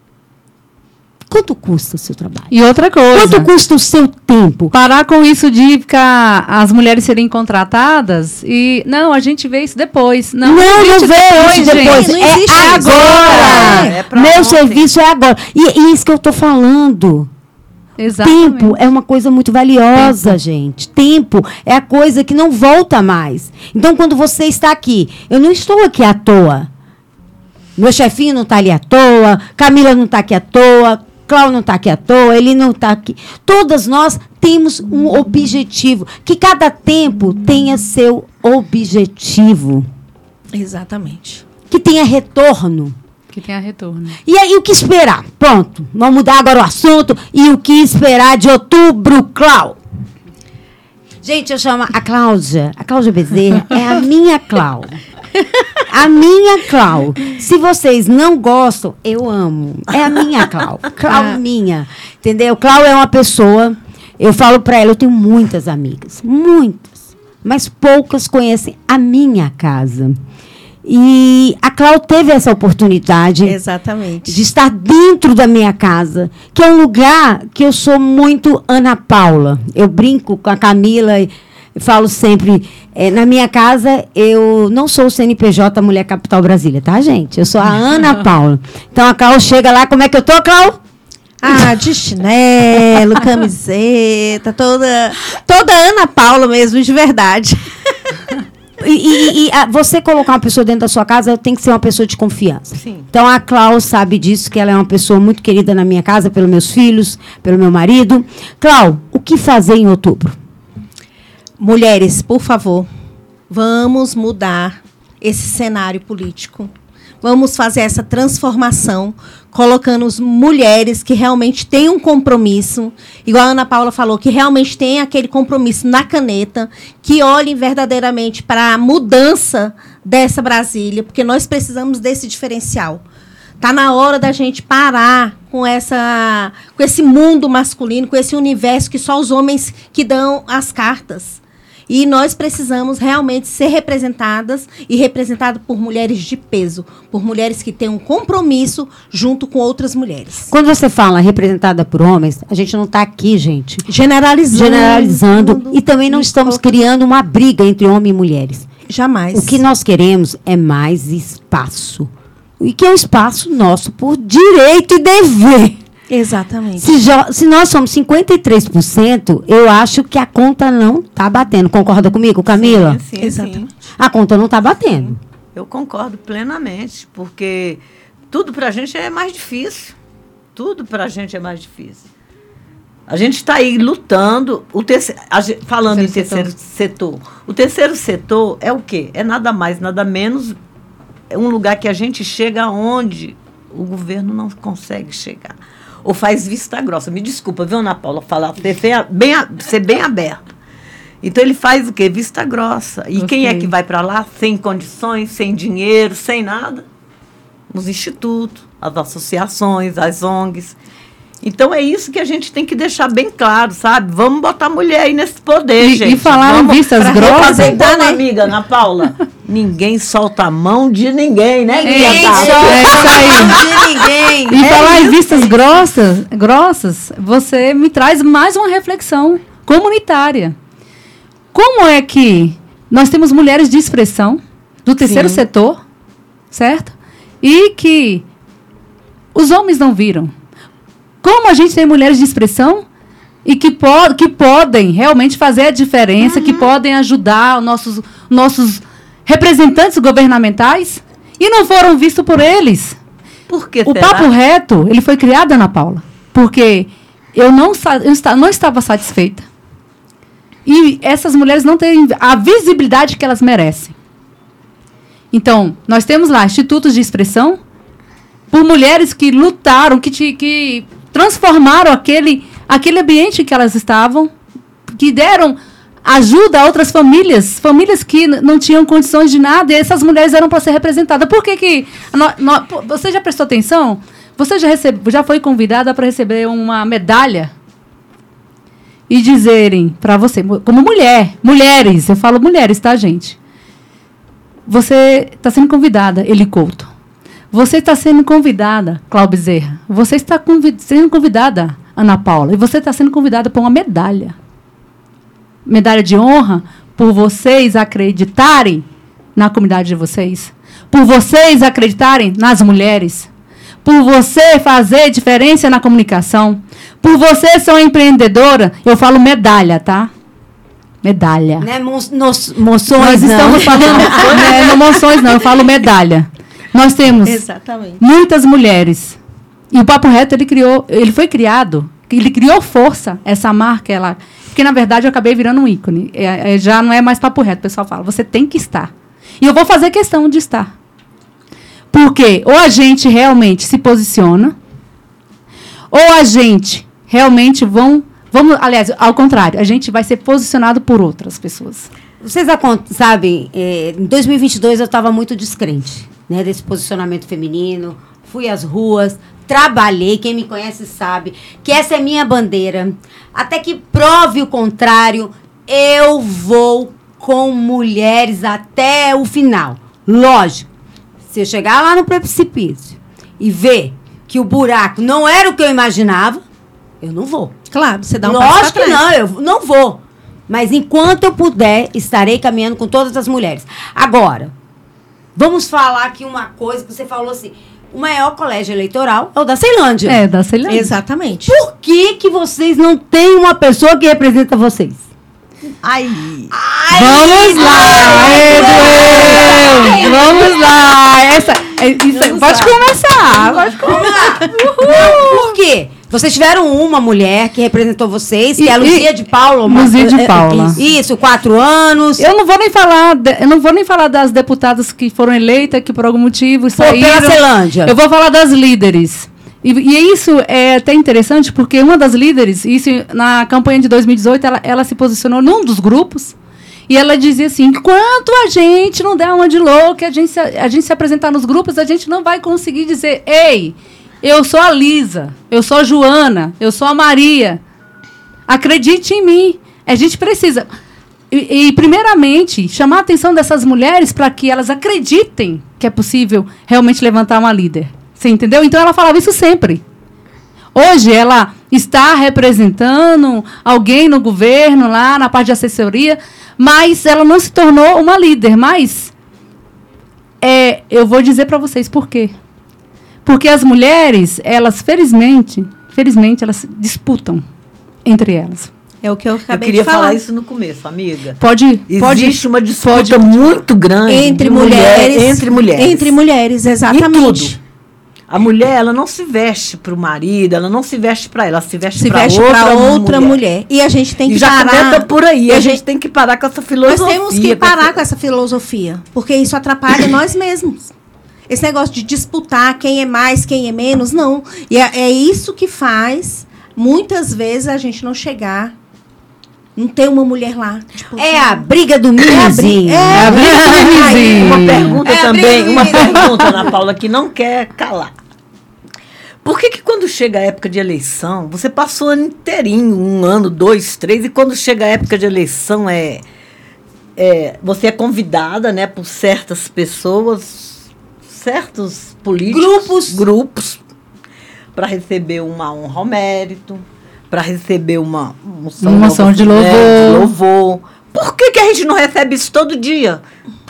Quanto custa o seu trabalho? E outra coisa. Quanto custa o seu tempo? Parar com isso de ficar as mulheres serem contratadas e não, a gente vê isso depois. Não vê isso depois. Não existe agora. Meu serviço é agora. E isso que eu estou falando. Exatamente. Tempo é uma coisa muito valiosa, gente. Tempo é a coisa que não volta mais. Então, quando você está aqui, eu não estou aqui à toa. Meu chefinho não está ali à toa, Camila não está aqui à toa, Cláudio não está aqui à toa, ele não está aqui. Todas nós temos um objetivo. Que cada tempo tenha seu objetivo. Exatamente. Que tenha retorno. Que tenha retorno. E aí, o que esperar? Pronto, vamos mudar agora o assunto. E o que esperar de outubro, Cláudia? Gente, eu chamo a Cláudia Bezerra, é a minha Clau. A minha Clau. Se vocês não gostam, eu amo. É a minha Clau. Clau minha. Entendeu? Clau é uma pessoa, eu falo pra ela, eu tenho muitas amigas. Muitas. Mas poucas conhecem a minha casa. E a Clau teve essa oportunidade. Exatamente. De estar dentro da minha casa, que é um lugar que eu sou muito Ana Paula. Eu brinco com a Camila e falo sempre, na minha casa, eu não sou o CNPJ Mulher Capital Brasília, tá, gente? Eu sou a Ana Paula. Então, a Clau chega lá, como é que eu tô, Clau? De chinelo, camiseta, toda Ana Paula mesmo, de verdade. Você colocar uma pessoa dentro da sua casa tem que ser uma pessoa de confiança. Sim. Então, a Clau sabe disso, que ela é uma pessoa muito querida na minha casa, pelos meus filhos, pelo meu marido. Clau, o que fazer em outubro? Mulheres, por favor, vamos mudar esse cenário político. Vamos fazer essa transformação, colocando as mulheres que realmente têm um compromisso, igual a Ana Paula falou, que realmente tem aquele compromisso na caneta, que olhem verdadeiramente para a mudança dessa Brasília, porque nós precisamos desse diferencial. Está na hora da gente parar com esse mundo masculino, com esse universo que só os homens que dão as cartas. E nós precisamos realmente ser representadas e representadas por mulheres de peso, por mulheres que têm um compromisso junto com outras mulheres. Quando você fala representada por homens, a gente não está aqui, gente, generalizando. E também não estamos criando uma briga entre homens e mulheres. Jamais. O que nós queremos é mais espaço. E que é um espaço nosso por direito e dever. Exatamente. Se nós somos 53%, eu acho que a conta não está batendo. Concorda comigo, Camila? Sim, Exatamente. A conta não está batendo. Eu concordo plenamente, porque tudo para a gente é mais difícil. Tudo para a gente é mais difícil. A gente está aí lutando, falando em terceiro setor. O terceiro setor é o quê? É nada mais, nada menos, é um lugar que a gente chega onde o governo não consegue chegar. Ou faz vista grossa. Me desculpa, viu, Ana Paula, falar, ser bem aberto. Então, ele faz o quê? Vista grossa. E quem é que vai para lá sem condições, sem dinheiro, sem nada? Os institutos, as associações, as ONGs. Então, é isso que a gente tem que deixar bem claro, sabe? Vamos botar a mulher aí nesse poder, gente. E falar em vistas grossas... Então, né, amiga, Ana Paula, ninguém solta a mão de ninguém, né? Ninguém Tá? solta a mão de ninguém. E falar em vistas grossas, você me traz mais uma reflexão comunitária. Como é que nós temos mulheres de expressão do terceiro setor, certo? E que os homens não viram. Como a gente tem mulheres de expressão e que podem realmente fazer a diferença, que podem ajudar os nossos representantes governamentais e não foram vistos por eles. Por que O Papo Reto, ele foi criado, Ana Paula, porque eu não estava satisfeita. E essas mulheres não têm a visibilidade que elas merecem. Então, nós temos lá institutos de expressão por mulheres que lutaram, que transformaram aquele ambiente que elas estavam, que deram ajuda a outras famílias que não tinham condições de nada, e essas mulheres eram para ser representadas. Por que você já prestou atenção? Você já foi convidada para receber uma medalha? E dizerem para você, como mulheres, eu falo mulheres, tá, gente? Você está sendo convidada, Eli Couto. Você está sendo convidada, Cláudia Bezerra. Você está sendo convidada, Ana Paula. E você está sendo convidada para uma medalha. Medalha de honra por vocês acreditarem na comunidade de vocês. Por vocês acreditarem nas mulheres. Por você fazer diferença na comunicação. Por você ser uma empreendedora. Eu falo medalha, tá? Medalha. Não é moções, Nós estamos falando... não é moções, não. Eu falo medalha. Nós temos muitas mulheres. E o Papo Reto, ele foi criado, ele criou força, essa marca, porque, na verdade, eu acabei virando um ícone. Já não é mais Papo Reto, o pessoal fala, você tem que estar. E eu vou fazer questão de estar. Porque ou a gente realmente se posiciona, ou a gente realmente aliás, ao contrário, a gente vai ser posicionado por outras pessoas. Vocês sabem, em 2022 eu estava muito descrente, né, desse posicionamento feminino. Fui às ruas, trabalhei, quem me conhece sabe que essa é minha bandeira. Até que prove o contrário, eu vou com mulheres até o final. Lógico, se eu chegar lá no precipício e ver que o buraco não era o que eu imaginava, eu não vou. Claro, você dá um passo Lógico que atrás. não, eu não vou. Mas enquanto eu puder, estarei caminhando com todas as mulheres. Agora, vamos falar aqui uma coisa que você falou assim, o maior colégio eleitoral é o da Ceilândia. É, da Ceilândia. Exatamente. Por que vocês não têm uma pessoa que representa vocês? Vamos lá, Edu! Vamos lá! Pode começar. Vamos lá. Por quê? Vocês tiveram uma mulher que representou vocês, que é a Luzia de Paula. Luzia de Paula. Isso, 4 anos. Eu não vou nem falar das deputadas que foram eleitas, que por algum motivo saíram. Pela Ceilândia. Eu vou falar das líderes. E isso é até interessante, porque uma das líderes, na campanha de 2018, ela se posicionou num dos grupos, e ela dizia assim, enquanto a gente não der uma de louca, a gente se apresentar nos grupos, a gente não vai conseguir dizer, ei, eu sou a Lisa, eu sou a Joana, eu sou a Maria. Acredite em mim. A gente precisa. E primeiramente, chamar a atenção dessas mulheres para que elas acreditem que é possível realmente levantar uma líder. Você entendeu? Então, ela falava isso sempre. Hoje, ela está representando alguém no governo, lá na parte de assessoria, mas ela não se tornou uma líder. Mas eu vou dizer para vocês por quê. Porque as mulheres, elas, felizmente, elas disputam entre elas. É o que eu acabei queria de falar. falar isso no começo, amiga. Existe uma disputa muito grande entre mulheres. Entre mulheres, exatamente. Em tudo. A mulher, ela não se veste para o marido, ela não se veste para ela se veste para outra mulher. E a gente tem que parar. Já começa por aí. E a gente tem que parar com essa filosofia. Nós temos que parar com essa filosofia, porque isso atrapalha nós mesmos. Esse negócio de disputar quem é mais, quem é menos, não. E é isso que faz, muitas vezes, a gente não chegar. Não tem uma mulher lá. A briga do mimizinho. A briga do mimizinho. Uma pergunta, Ana Paula, que não quer calar. Por que quando chega a época de eleição, você passou o ano inteirinho, 1 ano, 2, 3, e quando chega a época de eleição, você é convidada, né, por certas pessoas, certos políticos, grupos, para receber uma honra ao mérito, para receber uma moção de louvor. Por que a gente não recebe isso todo dia?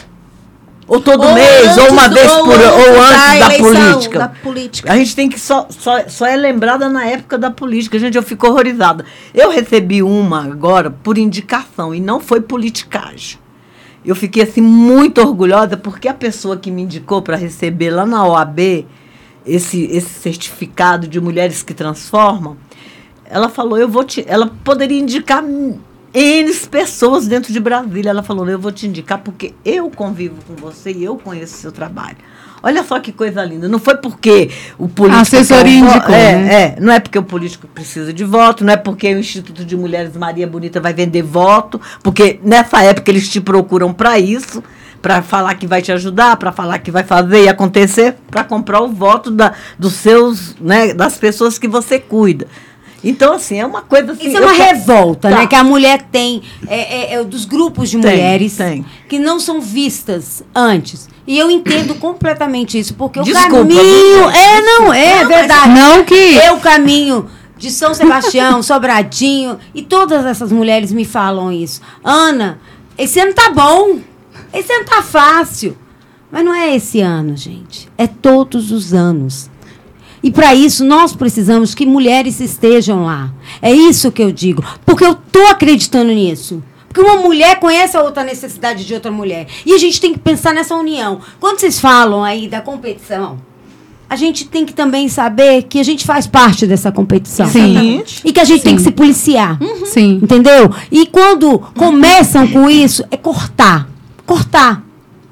Ou todo mês, ou uma vez por ano, ou antes da política. A gente tem que só é lembrada na época da política. Gente, eu fico horrorizada. Eu recebi uma agora por indicação e não foi politicagem. Eu fiquei assim muito orgulhosa porque a pessoa que me indicou para receber lá na OAB esse certificado de mulheres que transformam, ela falou, ela poderia indicar N pessoas dentro de Brasília. Ela falou, eu vou te indicar porque eu convivo com você e eu conheço o seu trabalho. Olha só que coisa linda. Não foi porque o político... A assessoria indicou, não é porque o político precisa de voto, não é porque o Instituto de Mulheres Maria Bonita vai vender voto, porque nessa época eles te procuram para isso, para falar que vai te ajudar, para falar que vai fazer e acontecer, para comprar o voto dos seus, né, das pessoas que você cuida. Então, assim, é uma coisa assim... Isso é uma revolta, né? Que a mulher tem, dos grupos de mulheres que não são vistas antes. E eu entendo completamente isso, porque o caminho... É verdade. Não que... O caminho de São Sebastião, Sobradinho, e todas essas mulheres me falam isso. Ana, esse ano tá bom, esse ano tá fácil. Mas não é esse ano, gente. É todos os anos. E para isso, nós precisamos que mulheres estejam lá. É isso que eu digo. Porque eu estou acreditando nisso. Porque uma mulher conhece a outra necessidade de outra mulher. E a gente tem que pensar nessa união. Quando vocês falam aí da competição, a gente tem que também saber que a gente faz parte dessa competição. Sim. E que a gente tem que se policiar. Sim. Entendeu? E quando começam com isso, é cortar. Cortar.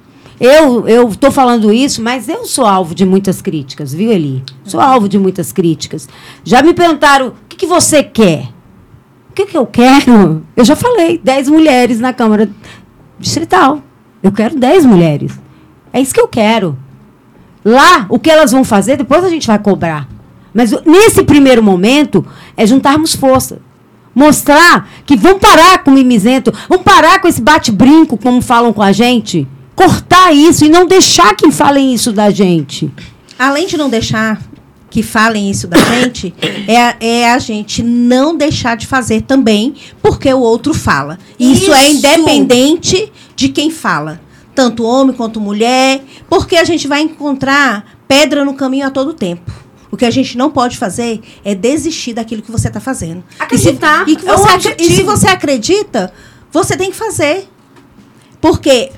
Eu estou falando isso, mas eu sou alvo de muitas críticas, viu, Eli? Sou alvo de muitas críticas. Já me perguntaram, o que você quer? O que eu quero? Eu já falei, 10 mulheres na Câmara Distrital. Eu quero 10 mulheres. É isso que eu quero. Lá, o que elas vão fazer, depois a gente vai cobrar. Mas nesse primeiro momento, é juntarmos força. Mostrar que vão parar com o mimizento, vão parar com esse bate-brinco, como falam com a gente. Cortar isso e não deixar que falem isso da gente. Além de não deixar que falem isso da gente, é a gente não deixar de fazer também porque o outro fala. Isso é independente de quem fala. Tanto homem quanto mulher, porque a gente vai encontrar pedra no caminho a todo tempo. O que a gente não pode fazer é desistir daquilo que você está fazendo. Acreditar. E se você acredita, você tem que fazer. Porque...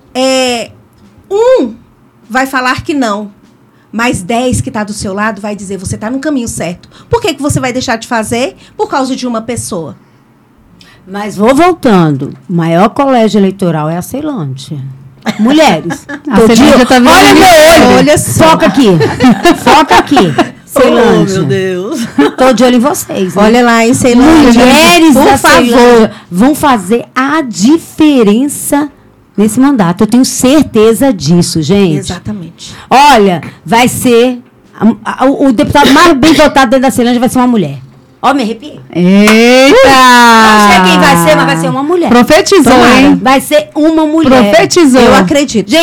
um vai falar que não, mas 10 que está do seu lado vai dizer, você está no caminho certo. Por que você vai deixar de fazer? Por causa de uma pessoa. Mas vou voltando. O maior colégio eleitoral é a Ceilândia. Mulheres. Olha meu olho. Olha só. Foca aqui. Foca aqui. Ceilândia. Oh, meu Deus. Tô de olho em vocês. Né? Olha lá em Ceilândia. Mulheres da Ceilândia vão fazer a diferença nesse mandato. Eu tenho certeza disso, gente. Exatamente. Olha, vai ser... o deputado mais bem votado dentro da Ceilândia vai ser uma mulher. Ó, me arrepiei. Eita! Não sei quem vai ser, mas vai ser uma mulher. Profetizou, hein? Vai ser uma mulher. Profetizou. Eu acredito. Gente,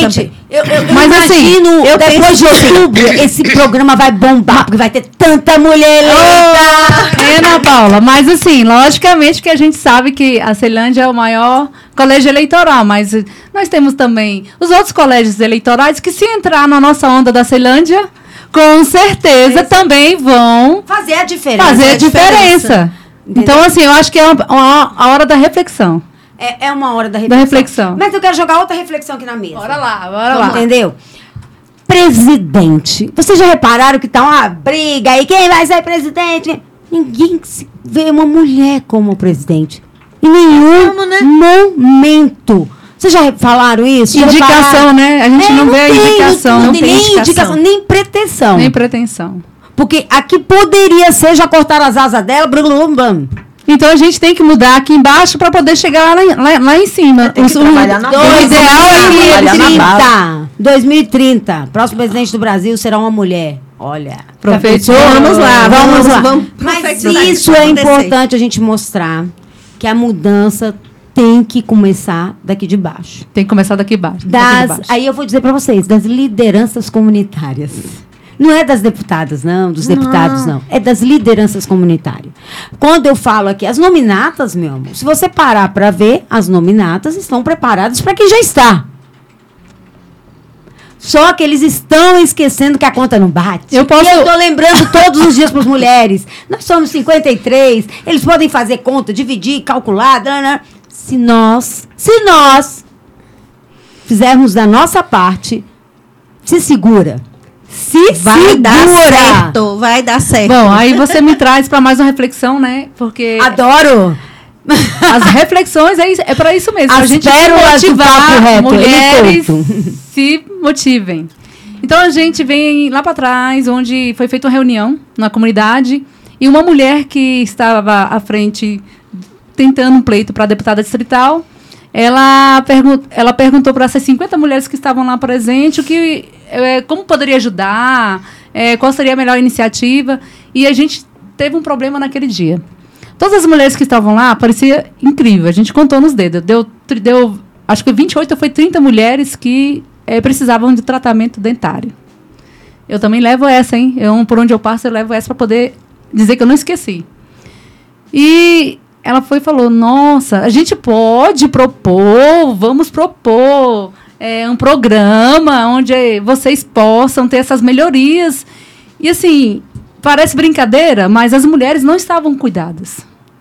Mas imagino, assim, depois de outubro, esse programa vai bombar, porque vai ter tanta mulher eleita. Ana Paula, mas assim, logicamente que a gente sabe que a Ceilândia é o maior colégio eleitoral, mas nós temos também os outros colégios eleitorais que, se entrar na nossa onda da Ceilândia, com certeza também vão fazer a diferença. Então, assim, eu acho que é a hora da reflexão. É uma hora da reflexão. Mas eu quero jogar outra reflexão aqui na mesa. Bora lá. Entendeu? Presidente. Vocês já repararam que tá uma briga aí? Quem vai ser presidente? Ninguém vê uma mulher como presidente. Em nenhum momento. Vocês já falaram isso? Indicação, né? A gente não vê a indicação. Não tem nem indicação, nem pretensão. Nem pretensão. Porque aqui poderia ser, já cortaram as asas dela, Então a gente tem que mudar aqui embaixo para poder chegar lá em cima. Tem que trabalhar na base. O ideal é que 2030, próximo presidente do Brasil será uma mulher. Olha, professor, vamos lá. Mas isso é importante a gente mostrar, que a mudança tem que começar daqui de baixo. Tem que começar daqui de baixo. Aí eu vou dizer para vocês, das lideranças comunitárias. Não é das deputadas, não, dos deputados, não. É das lideranças comunitárias. Quando eu falo aqui, as nominatas, meu amor, se você parar para ver, as nominatas estão preparadas para quem já está. Só que eles estão esquecendo que a conta não bate. Eu estou lembrando todos os dias para as mulheres. Nós somos 53, eles podem fazer conta, dividir, calcular. Se nós fizermos da nossa parte, se segura. Vai dar certo. Bom, aí você me traz para mais uma reflexão, né? Porque adoro. As reflexões é para isso mesmo. As a gente motivar mulheres se motivem. Então a gente vem lá para trás, onde foi feita uma reunião na comunidade e uma mulher que estava à frente tentando um pleito para a deputada distrital, ela perguntou para essas 50 mulheres que estavam lá presentes como poderia ajudar, qual seria a melhor iniciativa. E a gente teve um problema naquele dia. Todas as mulheres que estavam lá, parecia incrível. A gente contou nos dedos. Deu acho que 28 ou foi 30 mulheres que precisavam de tratamento dentário. Eu também levo essa, hein? Por onde eu passo, eu levo essa para poder dizer que eu não esqueci. E ela foi e falou, nossa, a gente pode vamos propor um programa onde vocês possam ter essas melhorias. E assim, parece brincadeira, mas as mulheres não estavam cuidadas.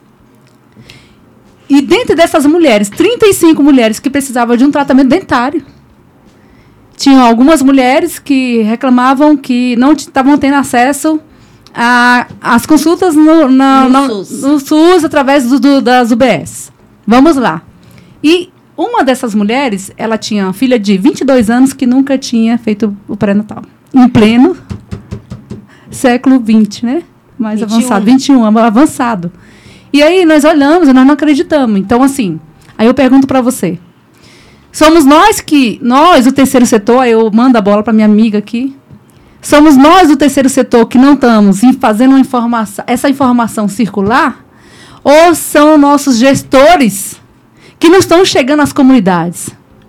E dentro dessas mulheres, 35 mulheres que precisavam de um tratamento dentário. Tinham algumas mulheres que reclamavam que não estavam tendo acesso às consultas no SUS através das UBS. Vamos lá. E uma dessas mulheres, ela tinha uma filha de 22 anos que nunca tinha feito o pré-natal. Em pleno século XX, né? Mais 21. Avançado, 21, avançado. E aí nós olhamos e nós não acreditamos. Então, assim, aí eu pergunto para você. Somos nós, o terceiro setor, aí eu mando a bola para minha amiga aqui. Somos nós, o terceiro setor, que não estamos fazendo essa informação circular? Ou são nossos gestores que não estão chegando às comunidades?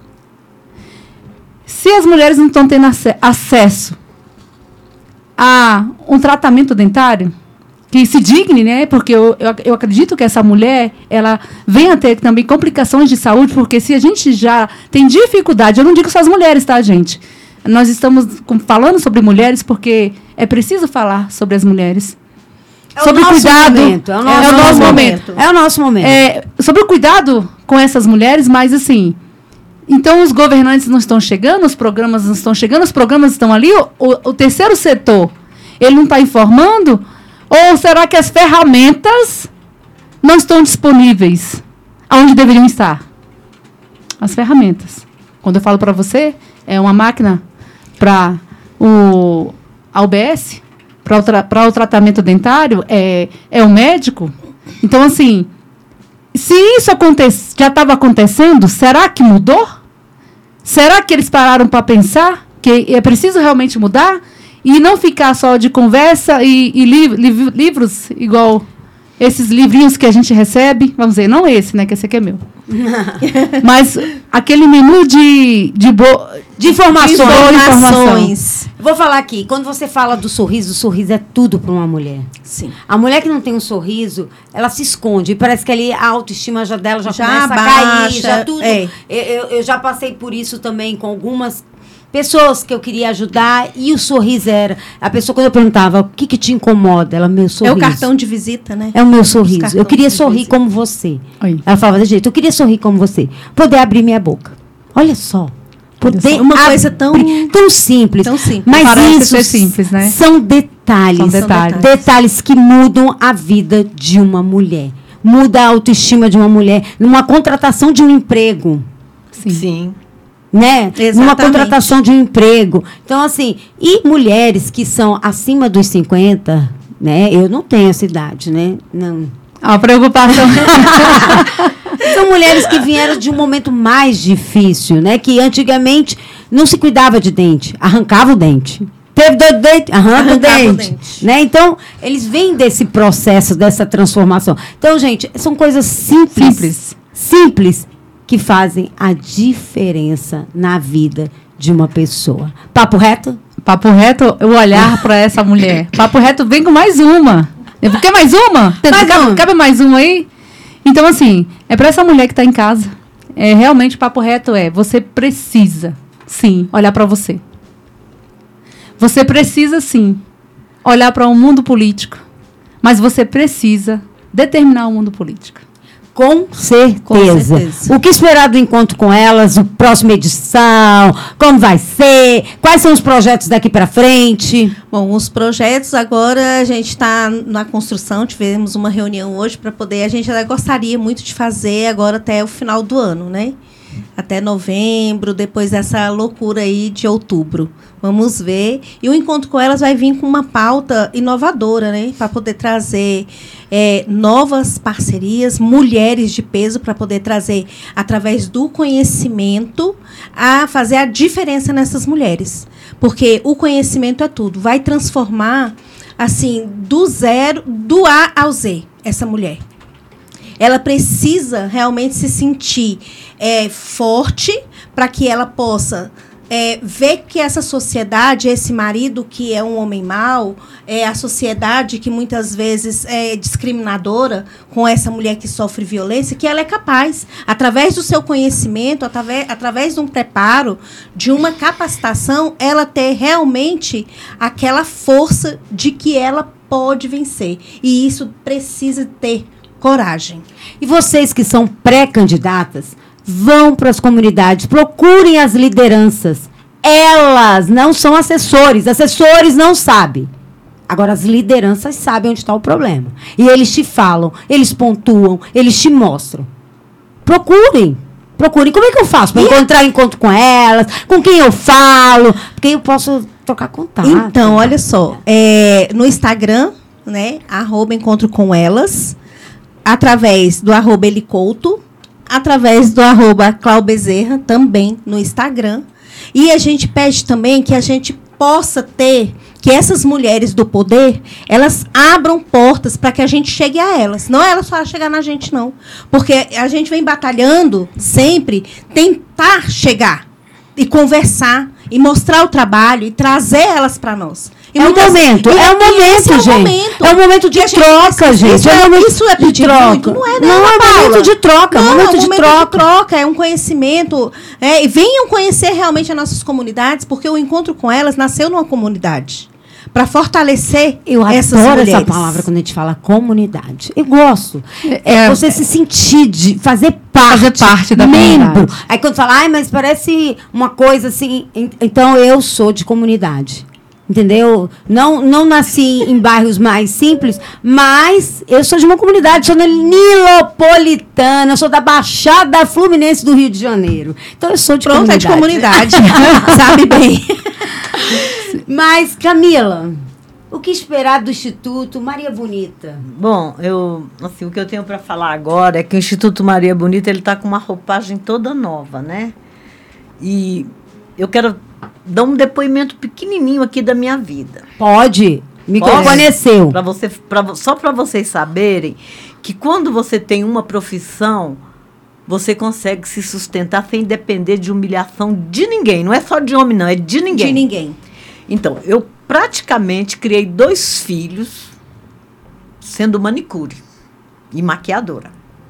Se as mulheres não estão tendo acesso a um tratamento dentário, que se digne, né? Porque eu acredito que essa mulher, ela venha a ter também complicações de saúde, porque se a gente já tem dificuldade, eu não digo só as mulheres, tá, gente? Nós estamos falando sobre mulheres porque é preciso falar sobre as mulheres. Sobre o cuidado. É o nosso momento. Sobre o cuidado com essas mulheres, mas assim, então os governantes não estão chegando, os programas não estão chegando, os programas estão ali, o terceiro setor, ele não está informando? Ou será que as ferramentas não estão disponíveis onde deveriam estar? As ferramentas. Quando eu falo para você, é uma máquina para a UBS, para o tratamento dentário, é o médico. Então, assim, se isso já estava acontecendo, será que mudou? Será que eles pararam para pensar que é preciso realmente mudar? E não ficar só de conversa e livros, igual esses livrinhos que a gente recebe, vamos dizer, não esse, né, que esse aqui é meu. Mas aquele menu de informações. Vou falar aqui, quando você fala do sorriso, o sorriso é tudo para uma mulher. Sim. A mulher que não tem um sorriso, ela se esconde. E parece que ali a autoestima dela já começa baixa, a cair, já tudo. É. Eu já passei por isso também com algumas pessoas que eu queria ajudar, e o sorriso era... A pessoa, quando eu perguntava, o que te incomoda? Ela, meu sorriso. É o cartão de visita, né? É o meu sorriso. Eu queria de sorrir visita. como você. Oi. Ela falava desse jeito, eu queria sorrir como você. Poder abrir minha boca. Olha só. Poder Uma coisa tão simples. Tão simples. Mas Parece isso ser simples, né? são detalhes. São detalhes. Detalhes que mudam a vida de uma mulher. Muda a autoestima de uma mulher. Numa contratação de um emprego. Sim. Né? Exatamente. Numa contratação de um emprego. Então, assim, e mulheres que são acima dos 50, né? Eu não tenho essa idade, né? Não. A preocupação. São mulheres que vieram de um momento mais difícil, né? Que antigamente não se cuidava de dente, arrancava o dente. Teve dor de dente, arranca o dente. Né? Então, eles vêm desse processo, dessa transformação. Então, gente, são coisas simples que fazem a diferença na vida de uma pessoa. Papo reto? Papo reto, eu olhar para essa mulher. Papo reto, vem com mais uma. Quer mais uma? Cabe mais uma aí? Então, assim, é para essa mulher que está em casa. Realmente, papo reto você precisa, sim, olhar para você. Você precisa, sim, olhar para o mundo político. Mas você precisa determinar o mundo político. Com certeza. O que esperar do encontro com elas, a próxima edição, como vai ser, quais são os projetos daqui para frente? Bom, os projetos agora a gente está na construção, tivemos uma reunião hoje para poder, a gente ainda gostaria muito de fazer agora até o final do ano, né? Até novembro, depois dessa loucura aí de outubro. Vamos ver. E o encontro com elas vai vir com uma pauta inovadora, né? Para poder trazer novas parcerias, mulheres de peso, para poder trazer, através do conhecimento, a fazer a diferença nessas mulheres. Porque o conhecimento é tudo. Vai transformar, assim, do A ao Z, essa mulher. Ela precisa realmente se sentir forte para que ela possa ver que essa sociedade, esse marido que é um homem mau, a sociedade que muitas vezes é discriminadora com essa mulher que sofre violência, que ela é capaz, através do seu conhecimento, através de um preparo, de uma capacitação, ela ter realmente aquela força de que ela pode vencer. E isso precisa ter coragem. E vocês que são pré-candidatas, vão para as comunidades, procurem as lideranças. Elas não são assessores não sabem. Agora, as lideranças sabem onde está o problema. E eles te falam, eles pontuam, eles te mostram. Procurem. Como é que eu faço para encontro com elas? Com quem eu falo? Porque eu posso trocar contato. Então, olha só. No Instagram, né? @encontrocomelas. Através do @elicouto, através do @claubezerra, também no Instagram. E a gente pede também que a gente possa ter, que essas mulheres do poder, elas abram portas para que a gente chegue a elas. Não é elas só chegar na gente, não. Porque a gente vem batalhando sempre, tentar chegar e conversar, e mostrar o trabalho, e trazer elas para nós. É um momento, gente. É um momento de troca, gente. Isso é pedir muito? Não é, né? Não, é um momento de troca. É um momento de troca, é um conhecimento. E venham conhecer realmente as nossas comunidades, porque o encontro com elas nasceu numa comunidade. Para fortalecer essas mulheres. Eu adoro essa palavra quando a gente fala comunidade. Eu gosto. Você se sentir, de fazer parte da comunidade. Aí quando fala, mas parece uma coisa assim. Então eu sou de comunidade. Entendeu? Não nasci em bairros mais simples, mas eu sou de uma comunidade, sou nilopolitana, eu sou da Baixada Fluminense do Rio de Janeiro. Então eu sou de comunidade. Pronto, é de comunidade. Sabe bem. Mas, Camila, o que esperar do Instituto Maria Bonita? Bom, o que eu tenho para falar agora é que o Instituto Maria Bonita, ele está com uma roupagem toda nova, né? E eu quero dar um depoimento pequenininho aqui da minha vida. Pode. Me conheceu. Só para vocês saberem que quando você tem uma profissão, você consegue se sustentar sem depender de humilhação de ninguém. Não é só de homem, não, é de ninguém. De ninguém. Então, eu praticamente criei 2 filhos sendo manicure e maquiadora.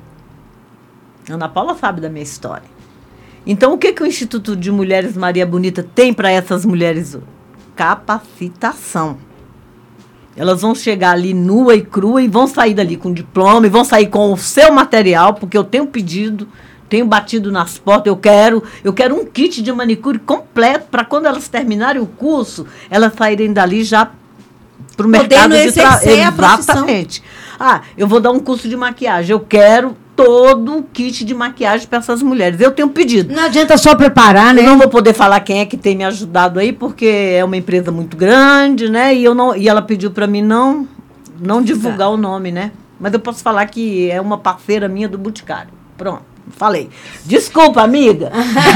Ana Paula sabe da minha história. Então, o que o Instituto de Mulheres Maria Bonita tem para essas mulheres? Capacitação. Elas vão chegar ali nua e crua e vão sair dali com diploma e vão sair com o seu material, porque eu tenho pedido, tenho batido nas portas, eu quero um kit de manicure completo para quando elas terminarem o curso, elas saírem dali já para o mercado de trabalho. Exatamente. Eu vou dar um curso de maquiagem, eu quero todo o kit de maquiagem para essas mulheres. Eu tenho pedido. Não adianta só preparar, né? Eu não vou poder falar quem é que tem me ajudado aí, porque é uma empresa muito grande, né? E ela pediu para mim não divulgar o nome, né? Mas eu posso falar que é uma parceira minha do Boticário. Pronto, falei. Desculpa, amiga.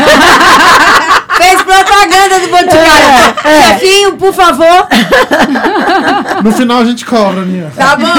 Fez propaganda do Boticário. Chefinho, por favor. No final a gente cobra, Aninha. Tá bom.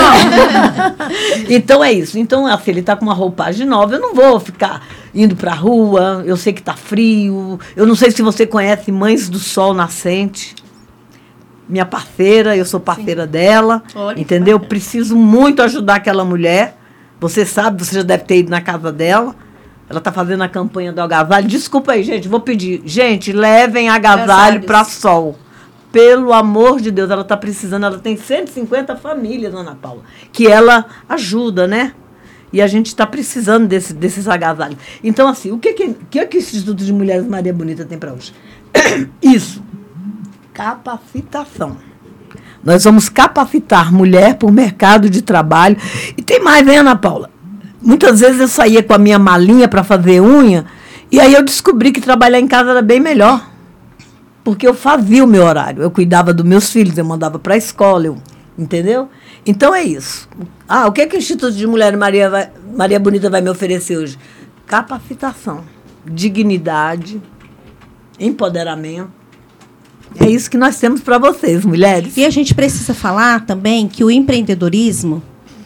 Então é isso. Então, assim, ele tá com uma roupagem nova. Eu não vou ficar indo pra rua. Eu sei que tá frio. Eu não sei se você conhece Mães do Sol Nascente. Minha parceira, eu sou parceira dela. Olha, entendeu? Preciso muito ajudar aquela mulher. Você sabe, você já deve ter ido na casa dela. Ela está fazendo a campanha do agasalho. Desculpa aí, gente, vou pedir. Gente, levem agasalho para Sol. Pelo amor de Deus, ela está precisando. Ela tem 150 famílias, Ana Paula, que ela ajuda, né? E a gente está precisando desses agasalhos. Então, assim, o que o Instituto de Mulheres Maria Bonita tem para hoje? Isso. Capacitação. Nós vamos capacitar mulher por mercado de trabalho. E tem mais, né, Ana Paula? Muitas vezes eu saía com a minha malinha para fazer unha, e aí eu descobri que trabalhar em casa era bem melhor. Porque eu fazia o meu horário. Eu cuidava dos meus filhos, eu mandava para a escola, entendeu? Então é isso. O que o Instituto de Mulher Maria Bonita vai me oferecer hoje? Capacitação, dignidade, empoderamento. É isso que nós temos para vocês, mulheres. E a gente precisa falar também que o empreendedorismo,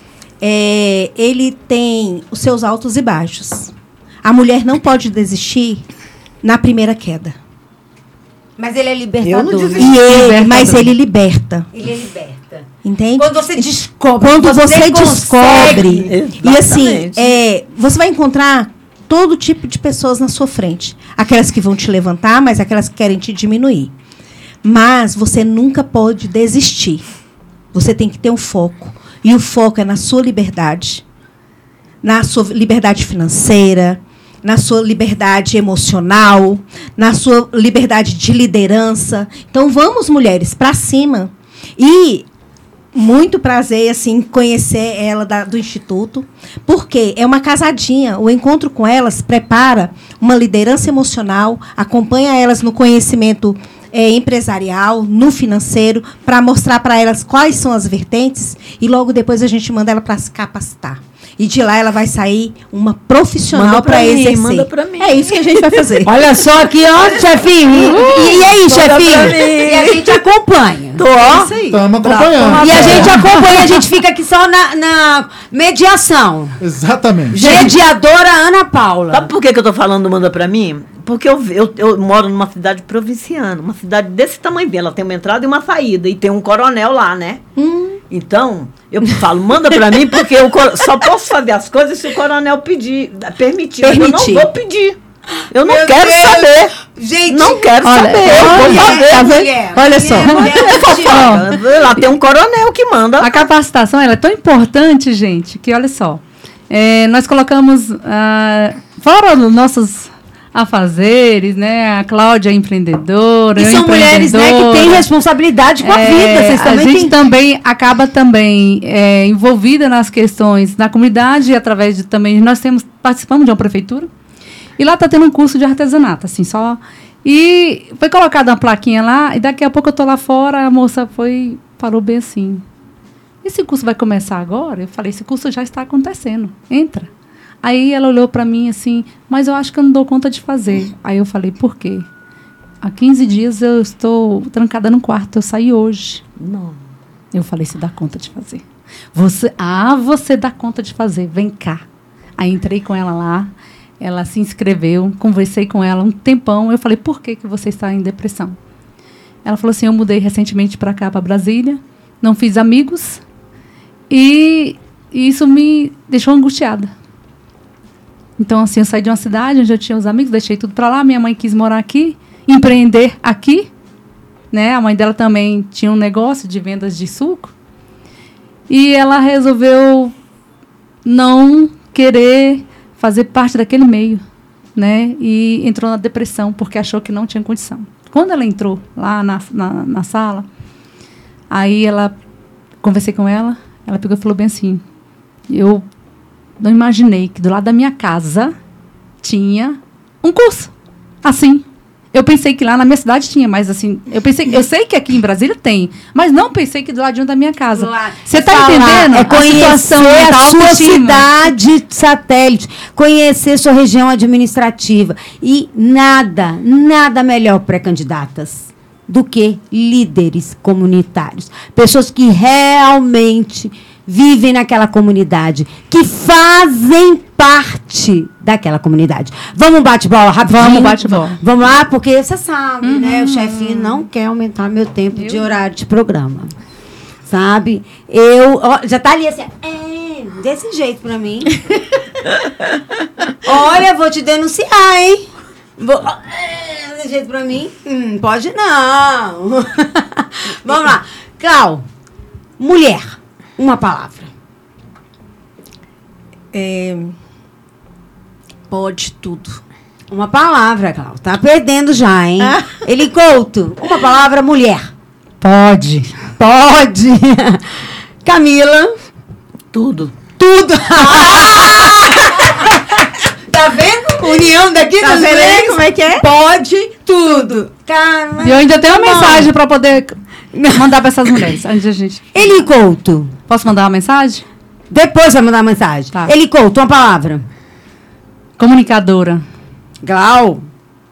ele tem os seus altos e baixos. A mulher não pode desistir na primeira queda. Mas ele é libertador. Eu não desisti. Mas ele liberta. Ele é liberta. Entende? Quando você descobre. Quando você descobre. Exatamente. E assim, você vai encontrar todo tipo de pessoas na sua frente. Aquelas que vão te levantar, mas aquelas que querem te diminuir. Mas você nunca pode desistir. Você tem que ter um foco. E o foco é na sua liberdade. Na sua liberdade financeira, na sua liberdade emocional, na sua liberdade de liderança. Então, vamos, mulheres, para cima. E muito prazer assim conhecer ela do Instituto, porque é uma casadinha. O encontro com elas prepara uma liderança emocional, acompanha elas no conhecimento empresarial, no financeiro, para mostrar para elas quais são as vertentes, e logo depois a gente manda ela para se capacitar. E de lá ela vai sair uma profissional para exercer. Manda pra mim. É isso que a gente vai fazer. Olha só aqui, ó, chefinho. E aí, chefinho? E a gente acompanha. Isso aí. Estamos acompanhando. E a gente acompanha, a gente fica aqui só na mediação. Exatamente. Mediadora Ana Paula. Sabe por que eu tô falando manda pra mim? Porque eu moro numa cidade provinciana, uma cidade desse tamanho. Ela tem uma entrada e uma saída, e tem um coronel lá, né? Então, eu falo, manda pra mim, porque eu só posso fazer as coisas se o coronel permitir. Eu não vou pedir. Eu não quero saber. Gente, não quero saber. Olha só. Lá tem um coronel que manda. A capacitação ela é tão importante, gente, que olha só. Nós colocamos, fora os nossos afazeres, né? A Cláudia é empreendedora. E são mulheres, né, que têm responsabilidade com a vida. Vocês também a gente também acaba envolvida nas questões da comunidade, através de também. Nós participamos de uma prefeitura. E lá está tendo um curso de artesanato, assim, só. E foi colocada uma plaquinha lá, e daqui a pouco eu estou lá fora, a moça falou bem assim: esse curso vai começar agora? Eu falei: esse curso já está acontecendo, entra. Aí ela olhou para mim assim: mas eu acho que eu não dou conta de fazer. Aí eu falei: por quê? Há 15 dias eu estou trancada no quarto, eu saí hoje. Não. Eu falei, você dá conta de fazer. Você dá conta de fazer, vem cá. Aí entrei com ela lá, ela se inscreveu, conversei com ela um tempão. Eu falei, por que você está em depressão? Ela falou assim, eu mudei recentemente para cá, para Brasília, não fiz amigos e isso me deixou angustiada. Então, assim, eu saí de uma cidade onde eu tinha os amigos, deixei tudo para lá, minha mãe quis morar aqui, empreender aqui, né? A mãe dela também tinha um negócio de vendas de suco. E ela resolveu não querer fazer parte daquele meio, né? E entrou na depressão, porque achou que não tinha condição. Quando ela entrou lá na sala, aí conversei com ela, ela pegou e falou bem assim, eu não imaginei que do lado da minha casa tinha um curso, assim. Eu pensei que lá na minha cidade tinha, mas assim, eu sei que aqui em Brasília tem, mas não pensei que do ladinho da minha casa. Você está entendendo? É conhecer a sua cidade satélite, conhecer sua região administrativa. E nada melhor pré-candidatas do que líderes comunitários. Pessoas que realmente vivem naquela comunidade, que fazem parte daquela comunidade. Vamos bate-bola rapidinho? Vamos bate-bola. Vamos lá, porque você sabe, né? O chefinho não quer aumentar meu tempo de horário de programa. Sabe? Já tá ali assim, desse jeito pra mim. Olha, vou te denunciar, hein? Desse jeito pra mim? Pode não. Vamos lá. Clau, mulher. Uma palavra. Pode tudo. Uma palavra, Clau. Tá perdendo já, hein? Ele Couto. Uma palavra, mulher. Pode. Camila. Tudo. Tá vendo? União daqui Tá dos vendo aí mulheres. como é que é? Pode tudo. Caramba. E eu ainda tenho uma mensagem para poder mandar para essas mulheres. Antes de a gente... Ele Couto. Posso mandar uma mensagem? Depois vai mandar uma mensagem. Tá. Ele Couto, uma palavra. Comunicadora. Glau.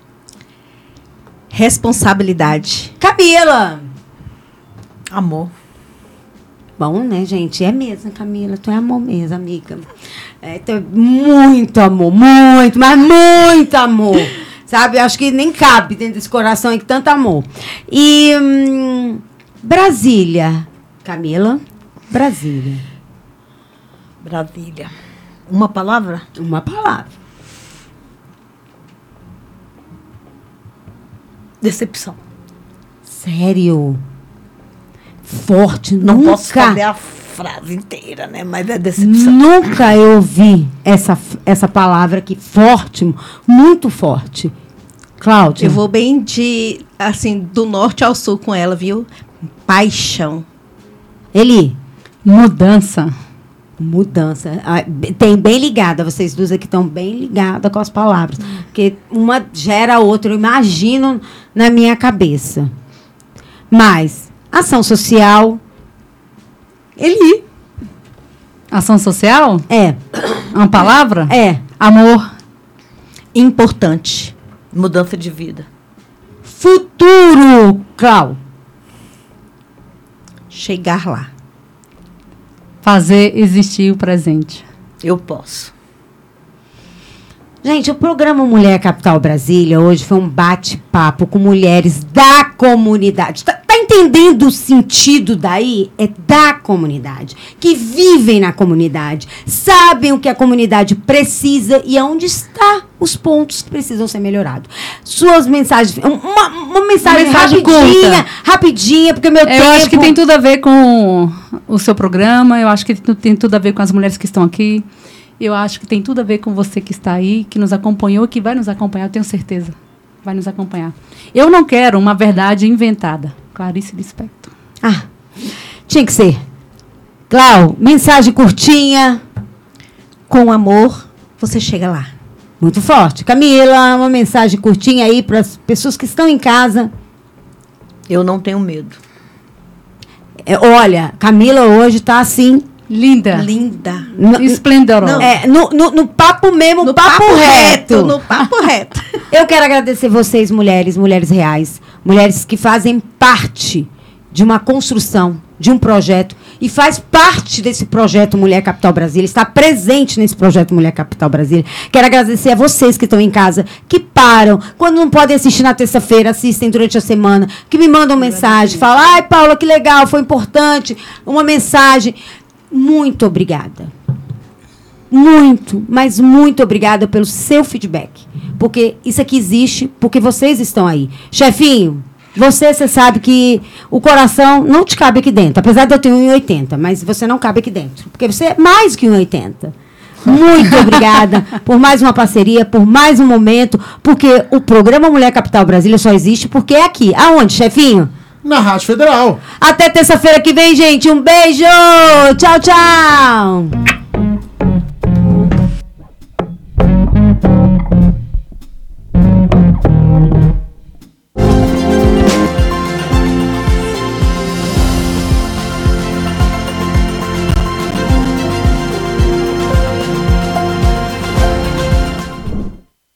Responsabilidade. Camila. Amor. Bom, né, gente? É mesmo, Camila. Tu é amor mesmo, amiga. Tu é muito amor. Muito, mas muito amor. Sabe? Acho que nem cabe dentro desse coração aí que tanto amor. E Brasília. Camila. Brasília. Uma palavra? Uma palavra. Decepção. Sério? Forte. Não nunca, posso fazer a frase inteira, né? Mas é decepção. Nunca eu ouvi essa palavra aqui. Forte. Muito forte. Cláudia. Eu vou bem do norte ao sul com ela, viu? Paixão. Eli. Mudança. Tem bem ligada, vocês duas aqui estão bem ligadas com as palavras. Porque uma gera a outra, eu imagino na minha cabeça. Mas, ação social. Eli. Ação social? É. Uma palavra? É. Amor. Importante. Mudança de vida. Futuro, Clau. Chegar lá. Fazer existir o presente. Eu posso. Gente, o programa Mulher Capital Brasília hoje foi um bate-papo com mulheres da comunidade. Tá entendendo o sentido daí? É da comunidade. Que vivem na comunidade. Sabem o que a comunidade precisa e onde estão os pontos que precisam ser melhorados. Suas mensagens... Uma mensagem rapidinha, porque meu tempo... Eu acho que tem tudo a ver com o seu programa. Eu acho que tem tudo a ver com as mulheres que estão aqui. Eu acho que tem tudo a ver com você que está aí, que nos acompanhou, que vai nos acompanhar, eu tenho certeza. Vai nos acompanhar. Eu não quero uma verdade inventada. Clarice Lispector. Tinha que ser. Clau, mensagem curtinha. Com amor, você chega lá. Muito forte. Camila, uma mensagem curtinha aí para as pessoas que estão em casa. Eu não tenho medo. Olha, Camila hoje está assim... Linda. Esplendorosa. No papo mesmo, no papo reto. No papo reto. Eu quero agradecer vocês, mulheres reais. Mulheres que fazem parte de uma construção de um projeto e faz parte desse projeto Mulher Capital Brasília, está presente nesse projeto Mulher Capital Brasília. Quero agradecer a vocês que estão em casa, que param, quando não podem assistir na terça-feira, assistem durante a semana, que me mandam mensagem, falam, ai, Paula, que legal, foi importante, uma mensagem. Muito obrigada. Muito, mas muito obrigada pelo seu feedback. Porque isso aqui existe, porque vocês estão aí. Chefinho, você sabe que o coração não te cabe aqui dentro. Apesar de eu ter 1,80, mas você não cabe aqui dentro. Porque você é mais que 1,80. Muito obrigada por mais uma parceria, por mais um momento. Porque o programa Mulher Capital Brasília só existe porque é aqui. Aonde, chefinho? Na Rádio Federal. Até terça-feira que vem, gente. Um beijo! Tchau, tchau!